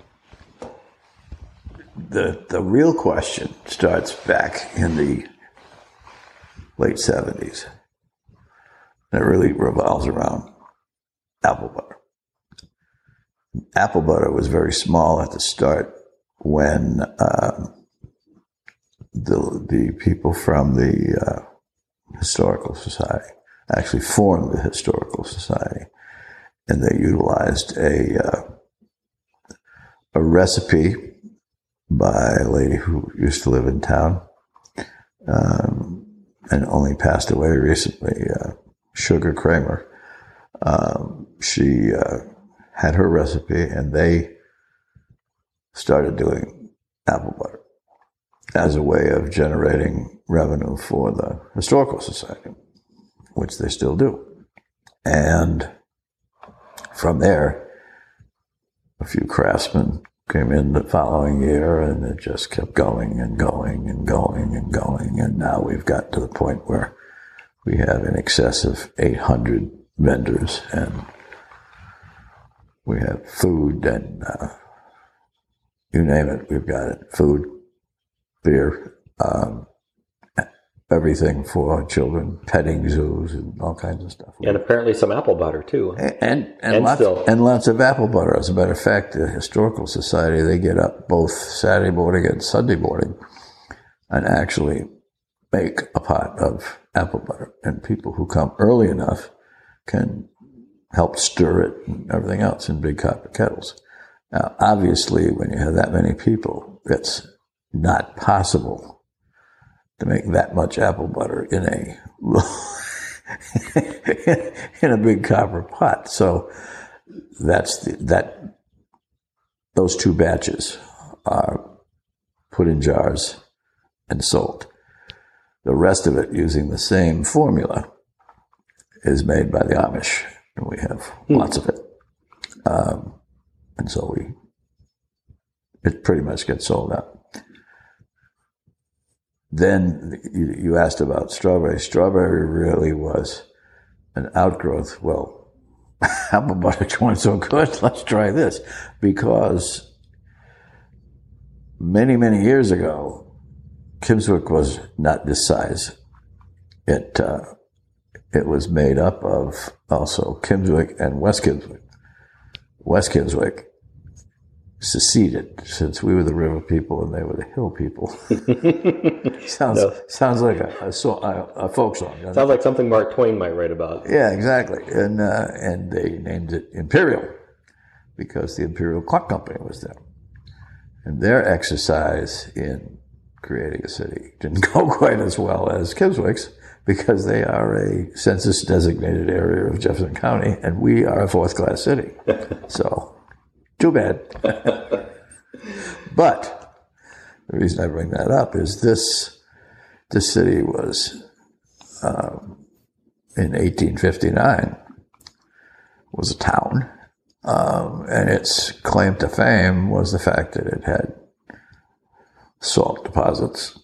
the real question starts back in the late 70s. And it really revolves around apple butter. Apple butter was very small at the start when the people from the Historical Society actually formed the Historical Society, and they utilized a recipe by a lady who used to live in town and only passed away recently, Sugar Kramer. She had her recipe, and they started doing apple butter as a way of generating revenue for the Historical Society, which they still do. And from there, a few craftsmen came in the following year, and it just kept going and going and going and going. And now we've got to the point where we have in excess of 800 vendors, and we have food and you name it, we've got it. Food, beer, everything for children, petting zoos, and all kinds of stuff. And apparently some apple butter, too. And lots of apple butter. As a matter of fact, the Historical Society, they get up both Saturday morning and Sunday morning and actually make a pot of apple butter. And people who come early enough can help stir it and everything else in big copper kettles. Now, obviously, when you have that many people, it's not possible to make that much apple butter in a big copper pot. So those two batches are put in jars and sold. The rest of it, using the same formula, is made by the Amish, and we have lots of it. And so it pretty much gets sold out. Then you asked about strawberry. Strawberry really was an outgrowth. Well, apple butter's going so good, let's try this. Because many, many years ago, Kimmswick was not this size. It was made up of also Kimmswick and West Kimmswick. West Kimmswick seceded, since we were the river people and they were the hill people. Sounds like a folk song. Sounds like something Mark Twain might write about. Yeah, exactly. And they named it Imperial because the Imperial Clock Company was there. And their exercise in creating a city didn't go quite as well as Kimmswick's, because they are a census-designated area of Jefferson County, and we are a fourth-class city. So, too bad. But the reason I bring that up is this city was, in 1859, was a town, and its claim to fame was the fact that it had salt deposits.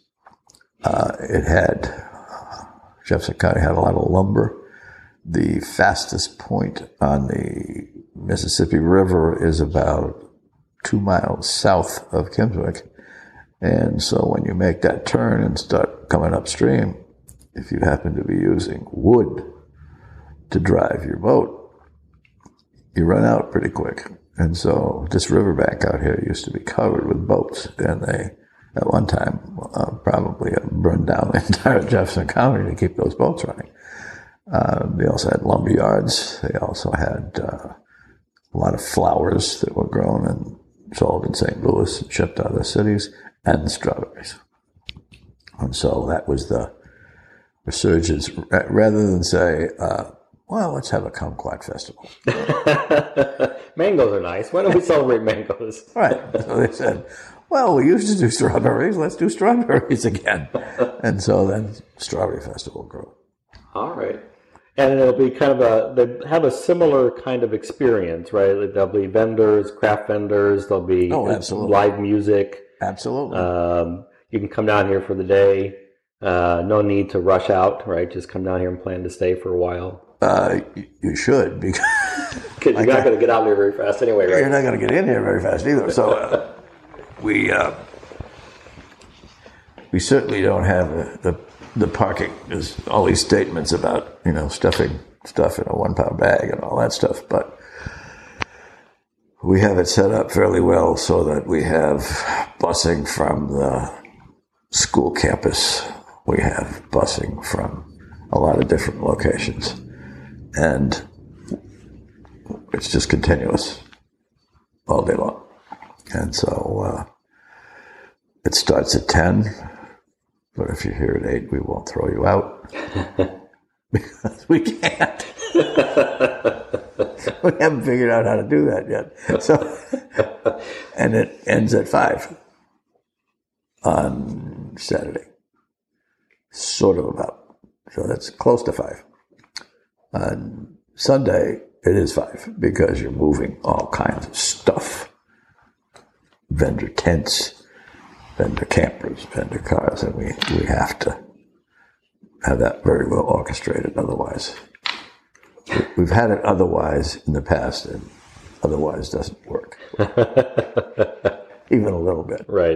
Jefferson County had a lot of lumber. The fastest point on the Mississippi River is about 2 miles south of Kimmswick. And so when you make that turn and start coming upstream, if you happen to be using wood to drive your boat, you run out pretty quick. And so this riverbank out here used to be covered with boats, and they, at one time, probably burned down the entire Jefferson County to keep those boats running. They also had lumber yards. They also had a lot of flowers that were grown and sold in St. Louis and shipped to other cities, and strawberries. And so that was the resurgence. Rather than say, well, let's have a kumquat festival. Mangoes are nice. Why don't we celebrate mangoes? Right. So they said, well, we used to do strawberries. Let's do strawberries again. And so then Strawberry Festival grew. All right. And it'll be kind of they have a similar kind of experience, right? Like there'll be vendors, craft vendors. There'll be live music. Absolutely. You can come down here for the day. No need to rush out, right? Just come down here and plan to stay for a while. You should, because you're not going to get out there very fast anyway, right? You're not going to get in here very fast either. So we certainly don't have the parking. There's all these statements about, stuffing stuff in a 1-pound bag and all that stuff, but we have it set up fairly well so that we have busing from the school campus. We have busing from a lot of different locations, and it's just continuous all day long. And so it starts at 10, but if you're here at 8, we won't throw you out because we can't. We haven't figured out how to do that yet. So, and it ends at 5 on Saturday. Sort of about. So that's close to 5. On Sunday, it is 5 because you're moving all kinds of stuff. Vendor tents, vendor campers, vendor cars, and we have to have that very well orchestrated. Otherwise, we've had it otherwise in the past, and otherwise doesn't work. even a little bit. Right.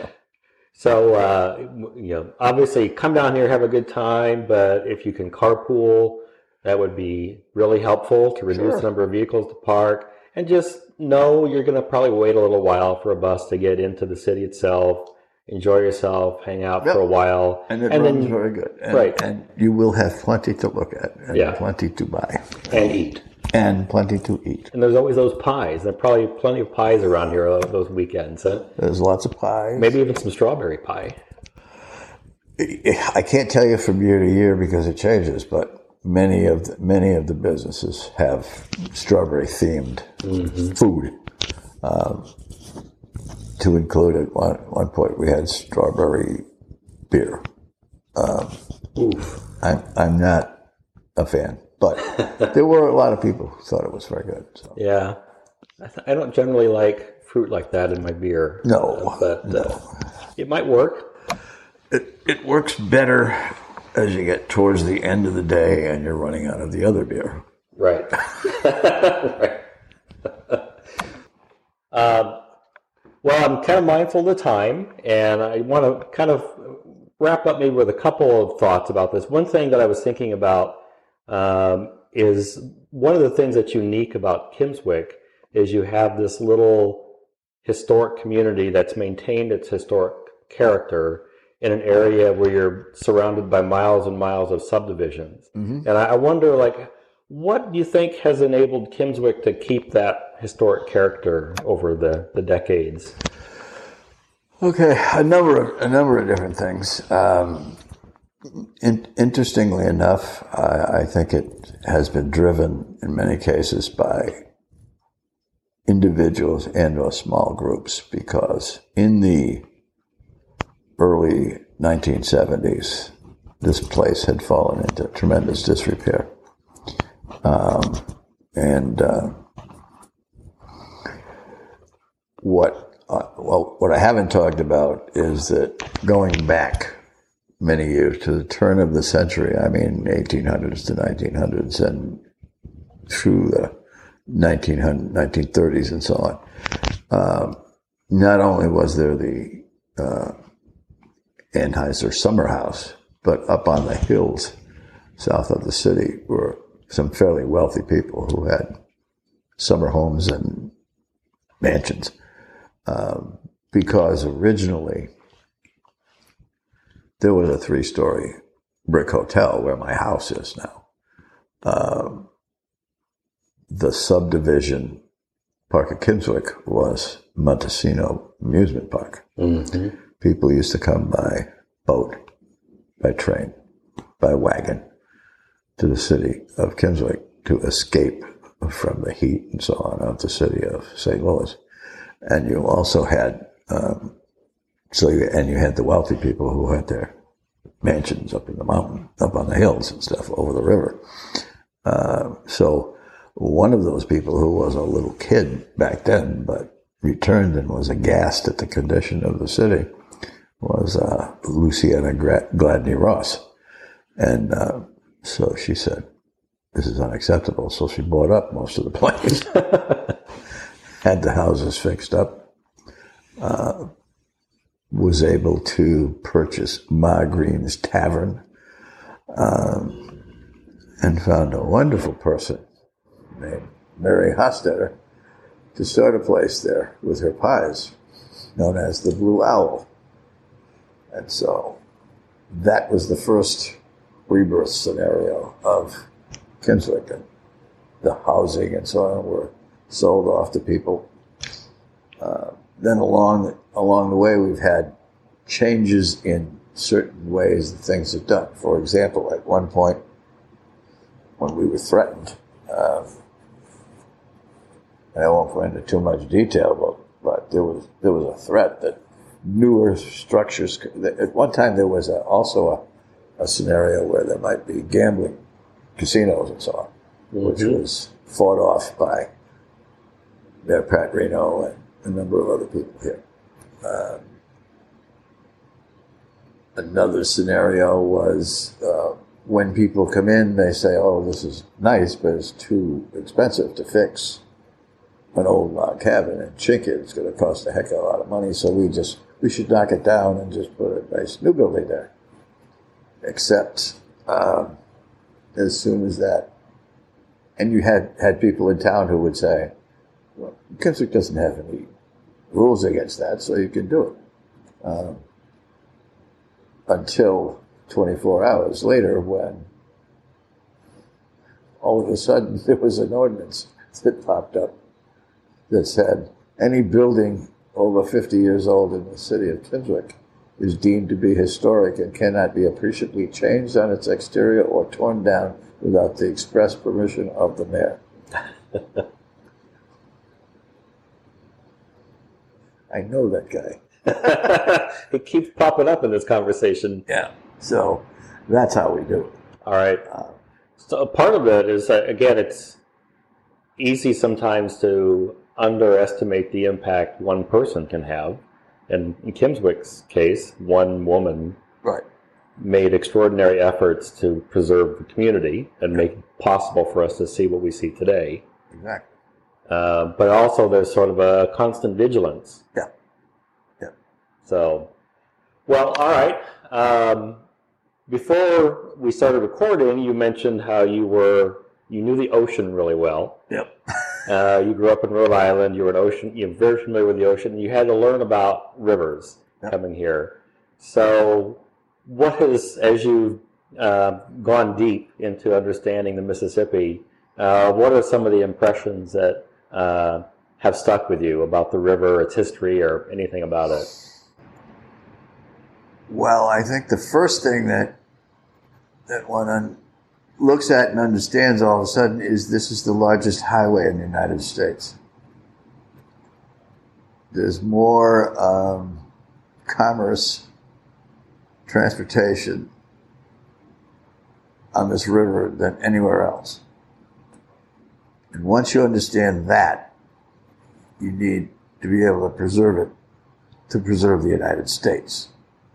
So, obviously come down here, have a good time, but if you can carpool, that would be really helpful to reduce the number of vehicles to park. And just know you're going to probably wait a little while for a bus to get into the city itself, enjoy yourself, hang out for a while. And it runs very good. And you will have plenty to look at and plenty to buy. And eat. And plenty to eat. And there's always those pies. There are probably plenty of pies around here those weekends. Huh? There's lots of pies. Maybe even some strawberry pie. I can't tell you from year to year because it changes, but many of the businesses have strawberry themed food. To include at one point, we had strawberry beer. I'm not a fan. But there were a lot of people who thought it was very good. So. Yeah. I don't generally like fruit like that in my beer. No. But it might work. It works better as you get towards the end of the day and you're running out of the other beer. Right. Right. Well, I'm kind of mindful of the time, and I want to kind of wrap up maybe with a couple of thoughts about this. One thing that I was thinking about is one of the things that's unique about Kimmswick is you have this little historic community that's maintained its historic character in an area where you're surrounded by miles and miles of subdivisions. And I wonder, what do you think has enabled Kimmswick to keep that historic character over the decades? Okay, a number of different things. Interestingly enough, I think it has been driven in many cases by individuals and or small groups, because in the early 1970s, this place had fallen into tremendous disrepair. What I haven't talked about is that going back many years to the turn of the century, 1800s to 1900s and through the 1930s and so on, not only was there the Anheuser Summer House, but up on the hills south of the city were some fairly wealthy people who had summer homes and mansions. Because originally there was a 3-story brick hotel where my house is now. The subdivision Park at Kimmswick was Montesino Amusement Park. People used to come by boat, by train, by wagon to the city of Kimmswick to escape from the heat and so on of the city of St. Louis. And you also had, you had the wealthy people who had their mansions up in the mountain, up on the hills and stuff over the river. So one of those people who was a little kid back then, but returned and was aghast at the condition of the city, was Luciana Gladney Ross. And so she said, this is unacceptable. So she bought up most of the place. Had the houses fixed up, was able to purchase Ma Green's Tavern, and found a wonderful person named Mary Hostetter to start a place there with her pies, known as the Blue Owl. And so that was the first rebirth scenario of Kimmswick, and the housing and so on were sold off to people. Then along the way, we've had changes in certain ways that things are done. For example, at one point, when we were threatened, and I won't go into too much detail, but there was a threat that newer structures. At one time, there was also a scenario where there might be gambling casinos and so on, which was fought off by Mayor Pat Reno and a number of other people here. Another scenario was when people come in, they say, oh, this is nice, but it's too expensive to fix. an old log cabin and chink it. It's going to cost a heck of a lot of money, so we should knock it down and just put a nice new building there. Except as soon as that, and you had people in town who would say, well, Kimmswick doesn't have any rules against that, so you can do it. Until 24 hours later, when all of a sudden there was an ordinance that popped up that said any building over 50 years old in the city of Kimmswick is deemed to be historic and cannot be appreciably changed on its exterior or torn down without the express permission of the mayor. I know that guy. It keeps popping up in this conversation. Yeah. So that's how we do it. All right. So part of it is, again, it's easy sometimes to underestimate the impact one person can have. And in Kimmswick's case, one woman Right. made extraordinary efforts to preserve the community and make it possible for us to see what we see today. Exactly. But also there's sort of a constant vigilance. Yeah. Yeah. So, well, all right. Before we started recording, you mentioned how you knew the ocean really well. Yep. You grew up in Rhode Island. You're very familiar with the ocean. You had to learn about rivers coming here. So, what has, as you've gone deep into understanding the Mississippi, what are some of the impressions that have stuck with you about the river, its history, or anything about it? Well, I think the first thing that one looks at and understands all of a sudden is this is the largest highway in the United States. There's more commerce, transportation on this river than anywhere else. And once you understand that, you need to be able to preserve it, to preserve the United States.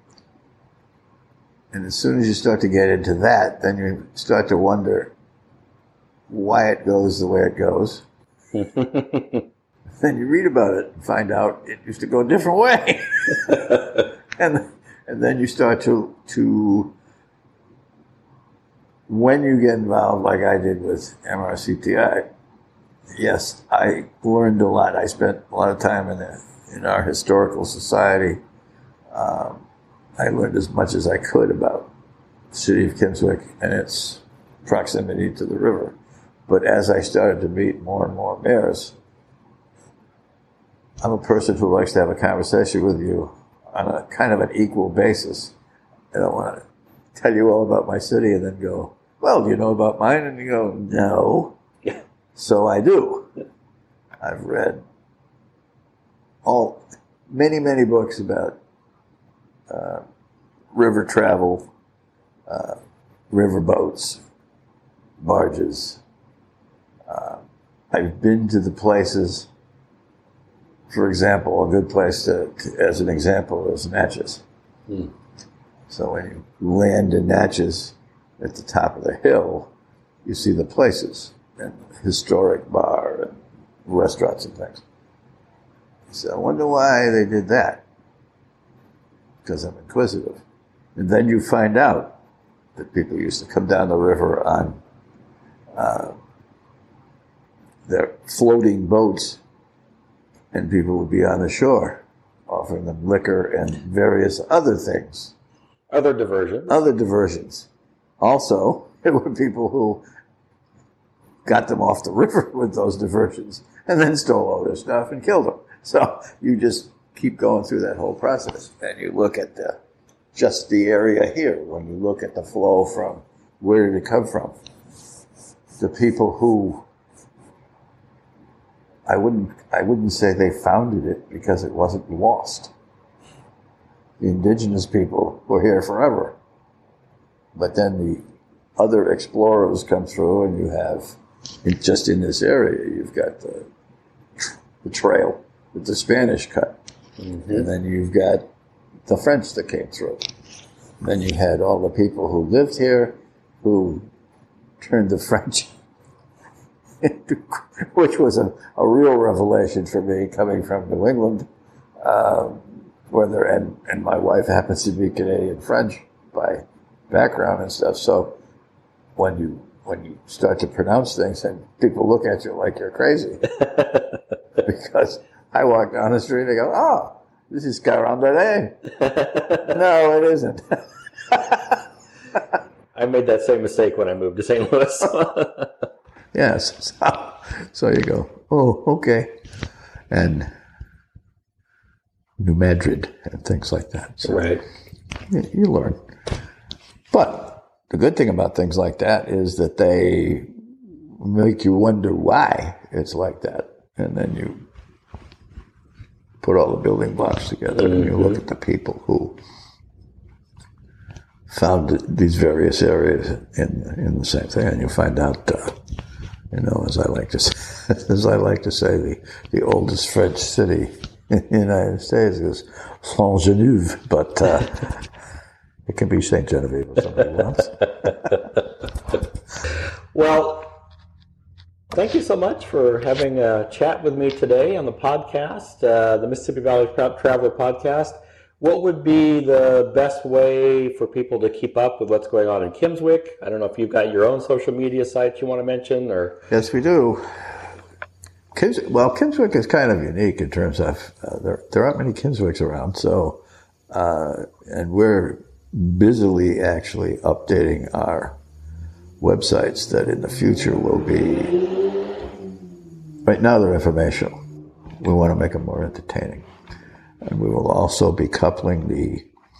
And as soon as you start to get into that, then you start to wonder why it goes the way it goes. Then you read about it and find out it used to go a different way. and then you start to when you get involved like I did with MRCTI, yes, I learned a lot. I spent a lot of time in our historical society. I learned as much as I could about the city of Kimmswick and its proximity to the river. But as I started to meet more and more mayors, I'm a person who likes to have a conversation with you on a kind of an equal basis. I don't want to tell you all about my city and then go, well, do you know about mine? And you go, no. Yeah. So I do. I've read many books about river travel, river boats, barges. I've been to the places. For example, a good place as an example, is Natchez. So when you land in Natchez at the top of the hill, you see the places and historic bar and restaurants and things. So I wonder why they did that. Because I'm inquisitive. And then you find out that people used to come down the river on their floating boats, and people would be on the shore offering them liquor and various other things. Other diversions. Other diversions. Also, there were people who got them off the river with those diversions and then stole all their stuff and killed them. So you just keep going through that whole process. And you look at just the area here, when you look at the flow from where did it come from. The people who, I wouldn't say they founded it because it wasn't lost. The indigenous people were here forever. But then the other explorers come through and you have, just in this area, you've got the trail that the Spanish cut. Mm-hmm. And then you've got the French that came through. Then you had all the people who lived here who turned the French which was a real revelation for me coming from New England, and my wife happens to be Canadian French by background and stuff. So when you start to pronounce things, and people look at you like you're crazy, because I walk down the street and I go, "Oh, this is Carambere." No, it isn't. I made that same mistake when I moved to St. Louis. Yes. So you go, "Oh, okay," and New Madrid and things like that. So right. You learn. But the good thing about things like that is that they make you wonder why it's like that. And then you put all the building blocks together and you look at the people who found these various areas in the same thing, and you find out, as I like to say, the oldest French city in the United States is Saint-Geneviève, but it can be Saint Genevieve if somebody wants. Well, thank you so much for having a chat with me today on the podcast, the Mississippi Valley Traveler Podcast. What would be the best way for people to keep up with what's going on in Kimmswick? I don't know if you've got your own social media sites you want to mention, or yes, we do. Kimmswick is kind of unique in terms of there aren't many Kimmswicks around, so and we're busily actually updating our websites that in the future will be. Right now they're informational. We want to make them more entertaining. And we will also be coupling the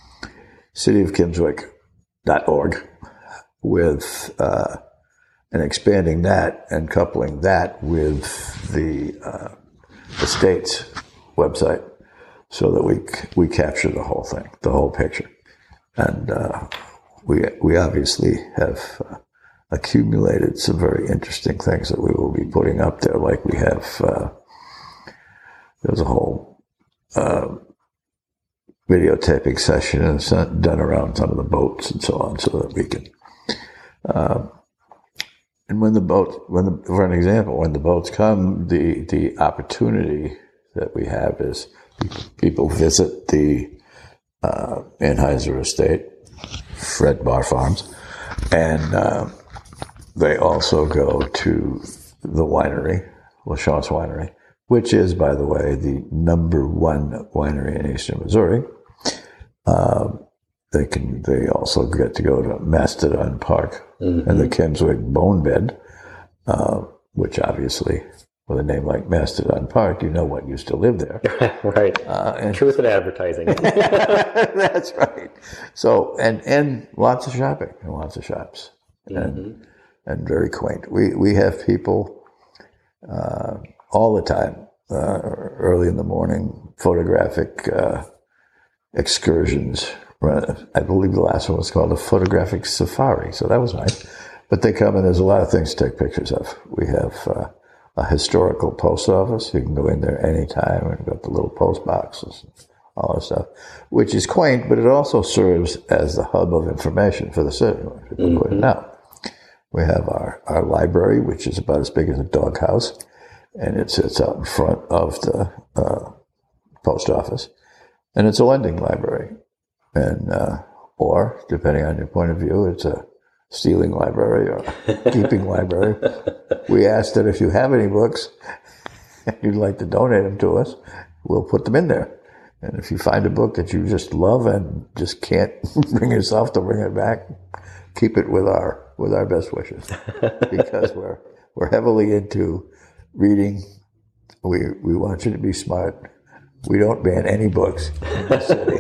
cityofkimmswick.org with, and expanding that and coupling that with the state's website so that we capture the whole thing, the whole picture. And we obviously have accumulated some very interesting things that we will be putting up there, like we have, there's a whole videotaping session and it's done around some of the boats and so on, so that we can. And for an example, when the boats come, the opportunity that we have is people visit the Anheuser estate, Fred Bar Farms, and they also go to the winery, LaChance Winery, which is, by the way, the #1 winery in eastern Missouri. They also get to go to Mastodon Park and the Kimmswick Bone Bed, which obviously, with a name like Mastodon Park, you know what used to live there. Right. Truth in advertising. That's right. So, and lots of shopping and lots of shops. And very quaint. We have people all the time, early in the morning, photographic excursions. I believe the last one was called a photographic safari, so that was nice. But they come and there's a lot of things to take pictures of. We have a historical post office. You can go in there anytime, and we've got the little post boxes, all that stuff, which is quaint, but it also serves as the hub of information for the city. People put it out. We have our library, which is about as big as a doghouse, and it sits out in front of the post office. And it's a lending library. And or, depending on your point of view, it's a stealing library or keeping library. We ask that if you have any books and you'd like to donate them to us, we'll put them in there. And if you find a book that you just love and just can't bring yourself to bring it back, keep it with our best wishes, because we're heavily into reading. We want you to be smart. We don't ban any books in the city.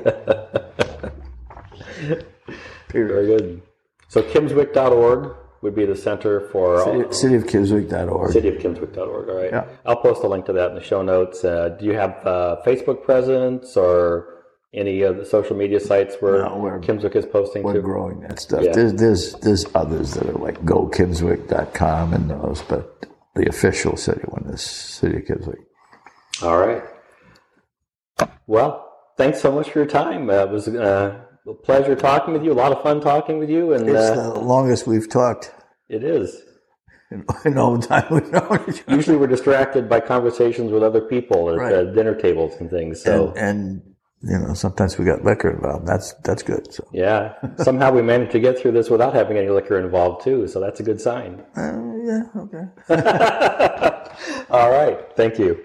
Very good. So Kimmswick.org would be the center for cityofkimmswick.org. Cityofkimmswick.org. All right. Yeah. I'll post a link to that in the show notes. Do you have Facebook presence or any of the social media sites where Kimmswick is posting to? We're growing that stuff. Yeah. There's others that are like gokimmswick.com and those, but the official city one is City of Kimmswick. All right. Well, thanks so much for your time. It was a pleasure talking with you. A lot of fun talking with you. And it's the longest we've talked. It is. in all the time we've known each other. Usually we're distracted by conversations with other people at Right. dinner tables and things. So And sometimes we got liquor involved. That's good. So yeah, somehow we managed to get through this without having any liquor involved too. So that's a good sign. yeah, okay. All right. Thank you.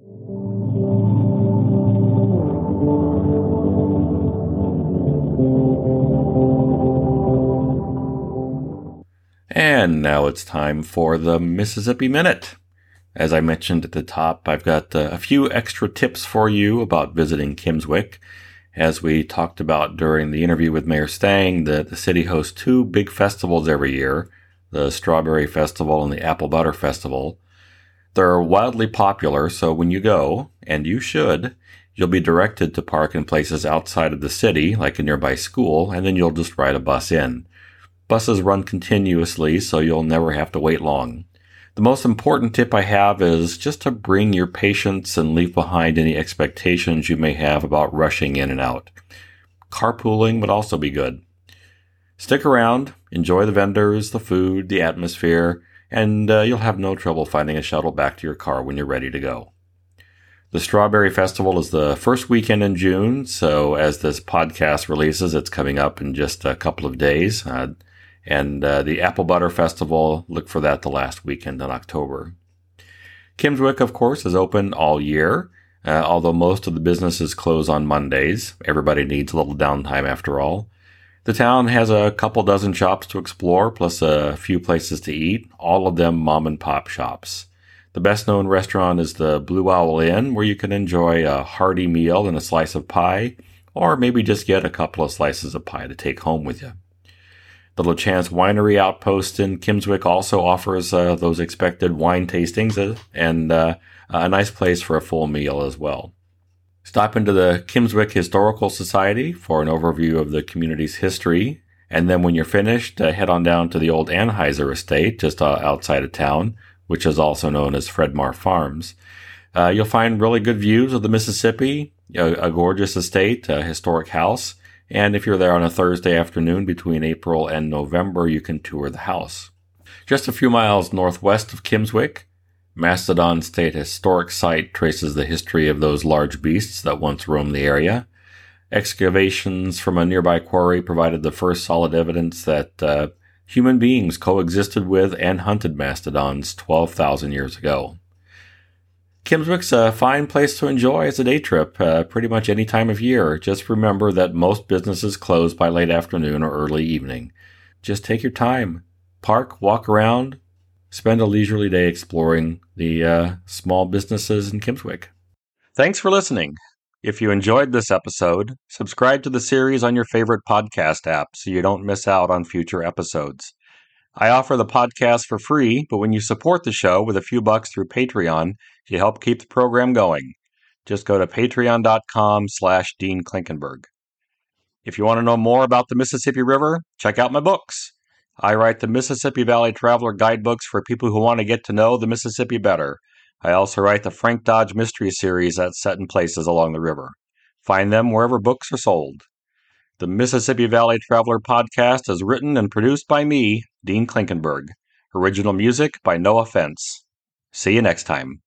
And now it's time for the Mississippi Minute. As I mentioned at the top, I've got a few extra tips for you about visiting Kimmswick. As we talked about during the interview with Mayor Stang, the city hosts two big festivals every year, the Strawberry Festival and the Apple Butter Festival. They're wildly popular, so when you go, and you should, you'll be directed to park in places outside of the city, like a nearby school, and then you'll just ride a bus in. Buses run continuously, so you'll never have to wait long. The most important tip I have is just to bring your patience and leave behind any expectations you may have about rushing in and out. Carpooling would also be good. Stick around, enjoy the vendors, the food, the atmosphere, and you'll have no trouble finding a shuttle back to your car when you're ready to go. The Strawberry Festival is the first weekend in June, so as this podcast releases, it's coming up in just a couple of days. And the Apple Butter Festival, look for that the last weekend in October. Kimmswick, of course, is open all year, although most of the businesses close on Mondays. Everybody needs a little downtime after all. The town has a couple dozen shops to explore, plus a few places to eat, all of them mom-and-pop shops. The best-known restaurant is the Blue Owl Inn, where you can enjoy a hearty meal and a slice of pie, or maybe just get a couple of slices of pie to take home with you. The LaChance Winery Outpost in Kimmswick also offers those expected wine tastings and a nice place for a full meal as well. Stop into the Kimmswick Historical Society for an overview of the community's history, and then when you're finished, head on down to the old Anheuser estate just outside of town, which is also known as Fredmar Farms. You'll find really good views of the Mississippi, a gorgeous estate, a historic house, and if you're there on a Thursday afternoon between April and November, you can tour the house. Just a few miles northwest of Kimmswick, Mastodon State Historic Site traces the history of those large beasts that once roamed the area. Excavations from a nearby quarry provided the first solid evidence that human beings coexisted with and hunted mastodons 12,000 years ago. Kimmswick's a fine place to enjoy as a day trip pretty much any time of year. Just remember that most businesses close by late afternoon or early evening. Just take your time. Park, walk around, spend a leisurely day exploring the small businesses in Kimmswick. Thanks for listening. If you enjoyed this episode, subscribe to the series on your favorite podcast app so you don't miss out on future episodes. I offer the podcast for free, but when you support the show with a few bucks through Patreon, you help keep the program going. Just go to patreon.com/Dean Klinkenberg. If you want to know more about the Mississippi River, check out my books. I write the Mississippi Valley Traveler guidebooks for people who want to get to know the Mississippi better. I also write the Frank Dodge Mystery Series that's set in places along the river. Find them wherever books are sold. The Mississippi Valley Traveler podcast is written and produced by me, Dean Klinkenberg. Original music by No Offense. See you next time.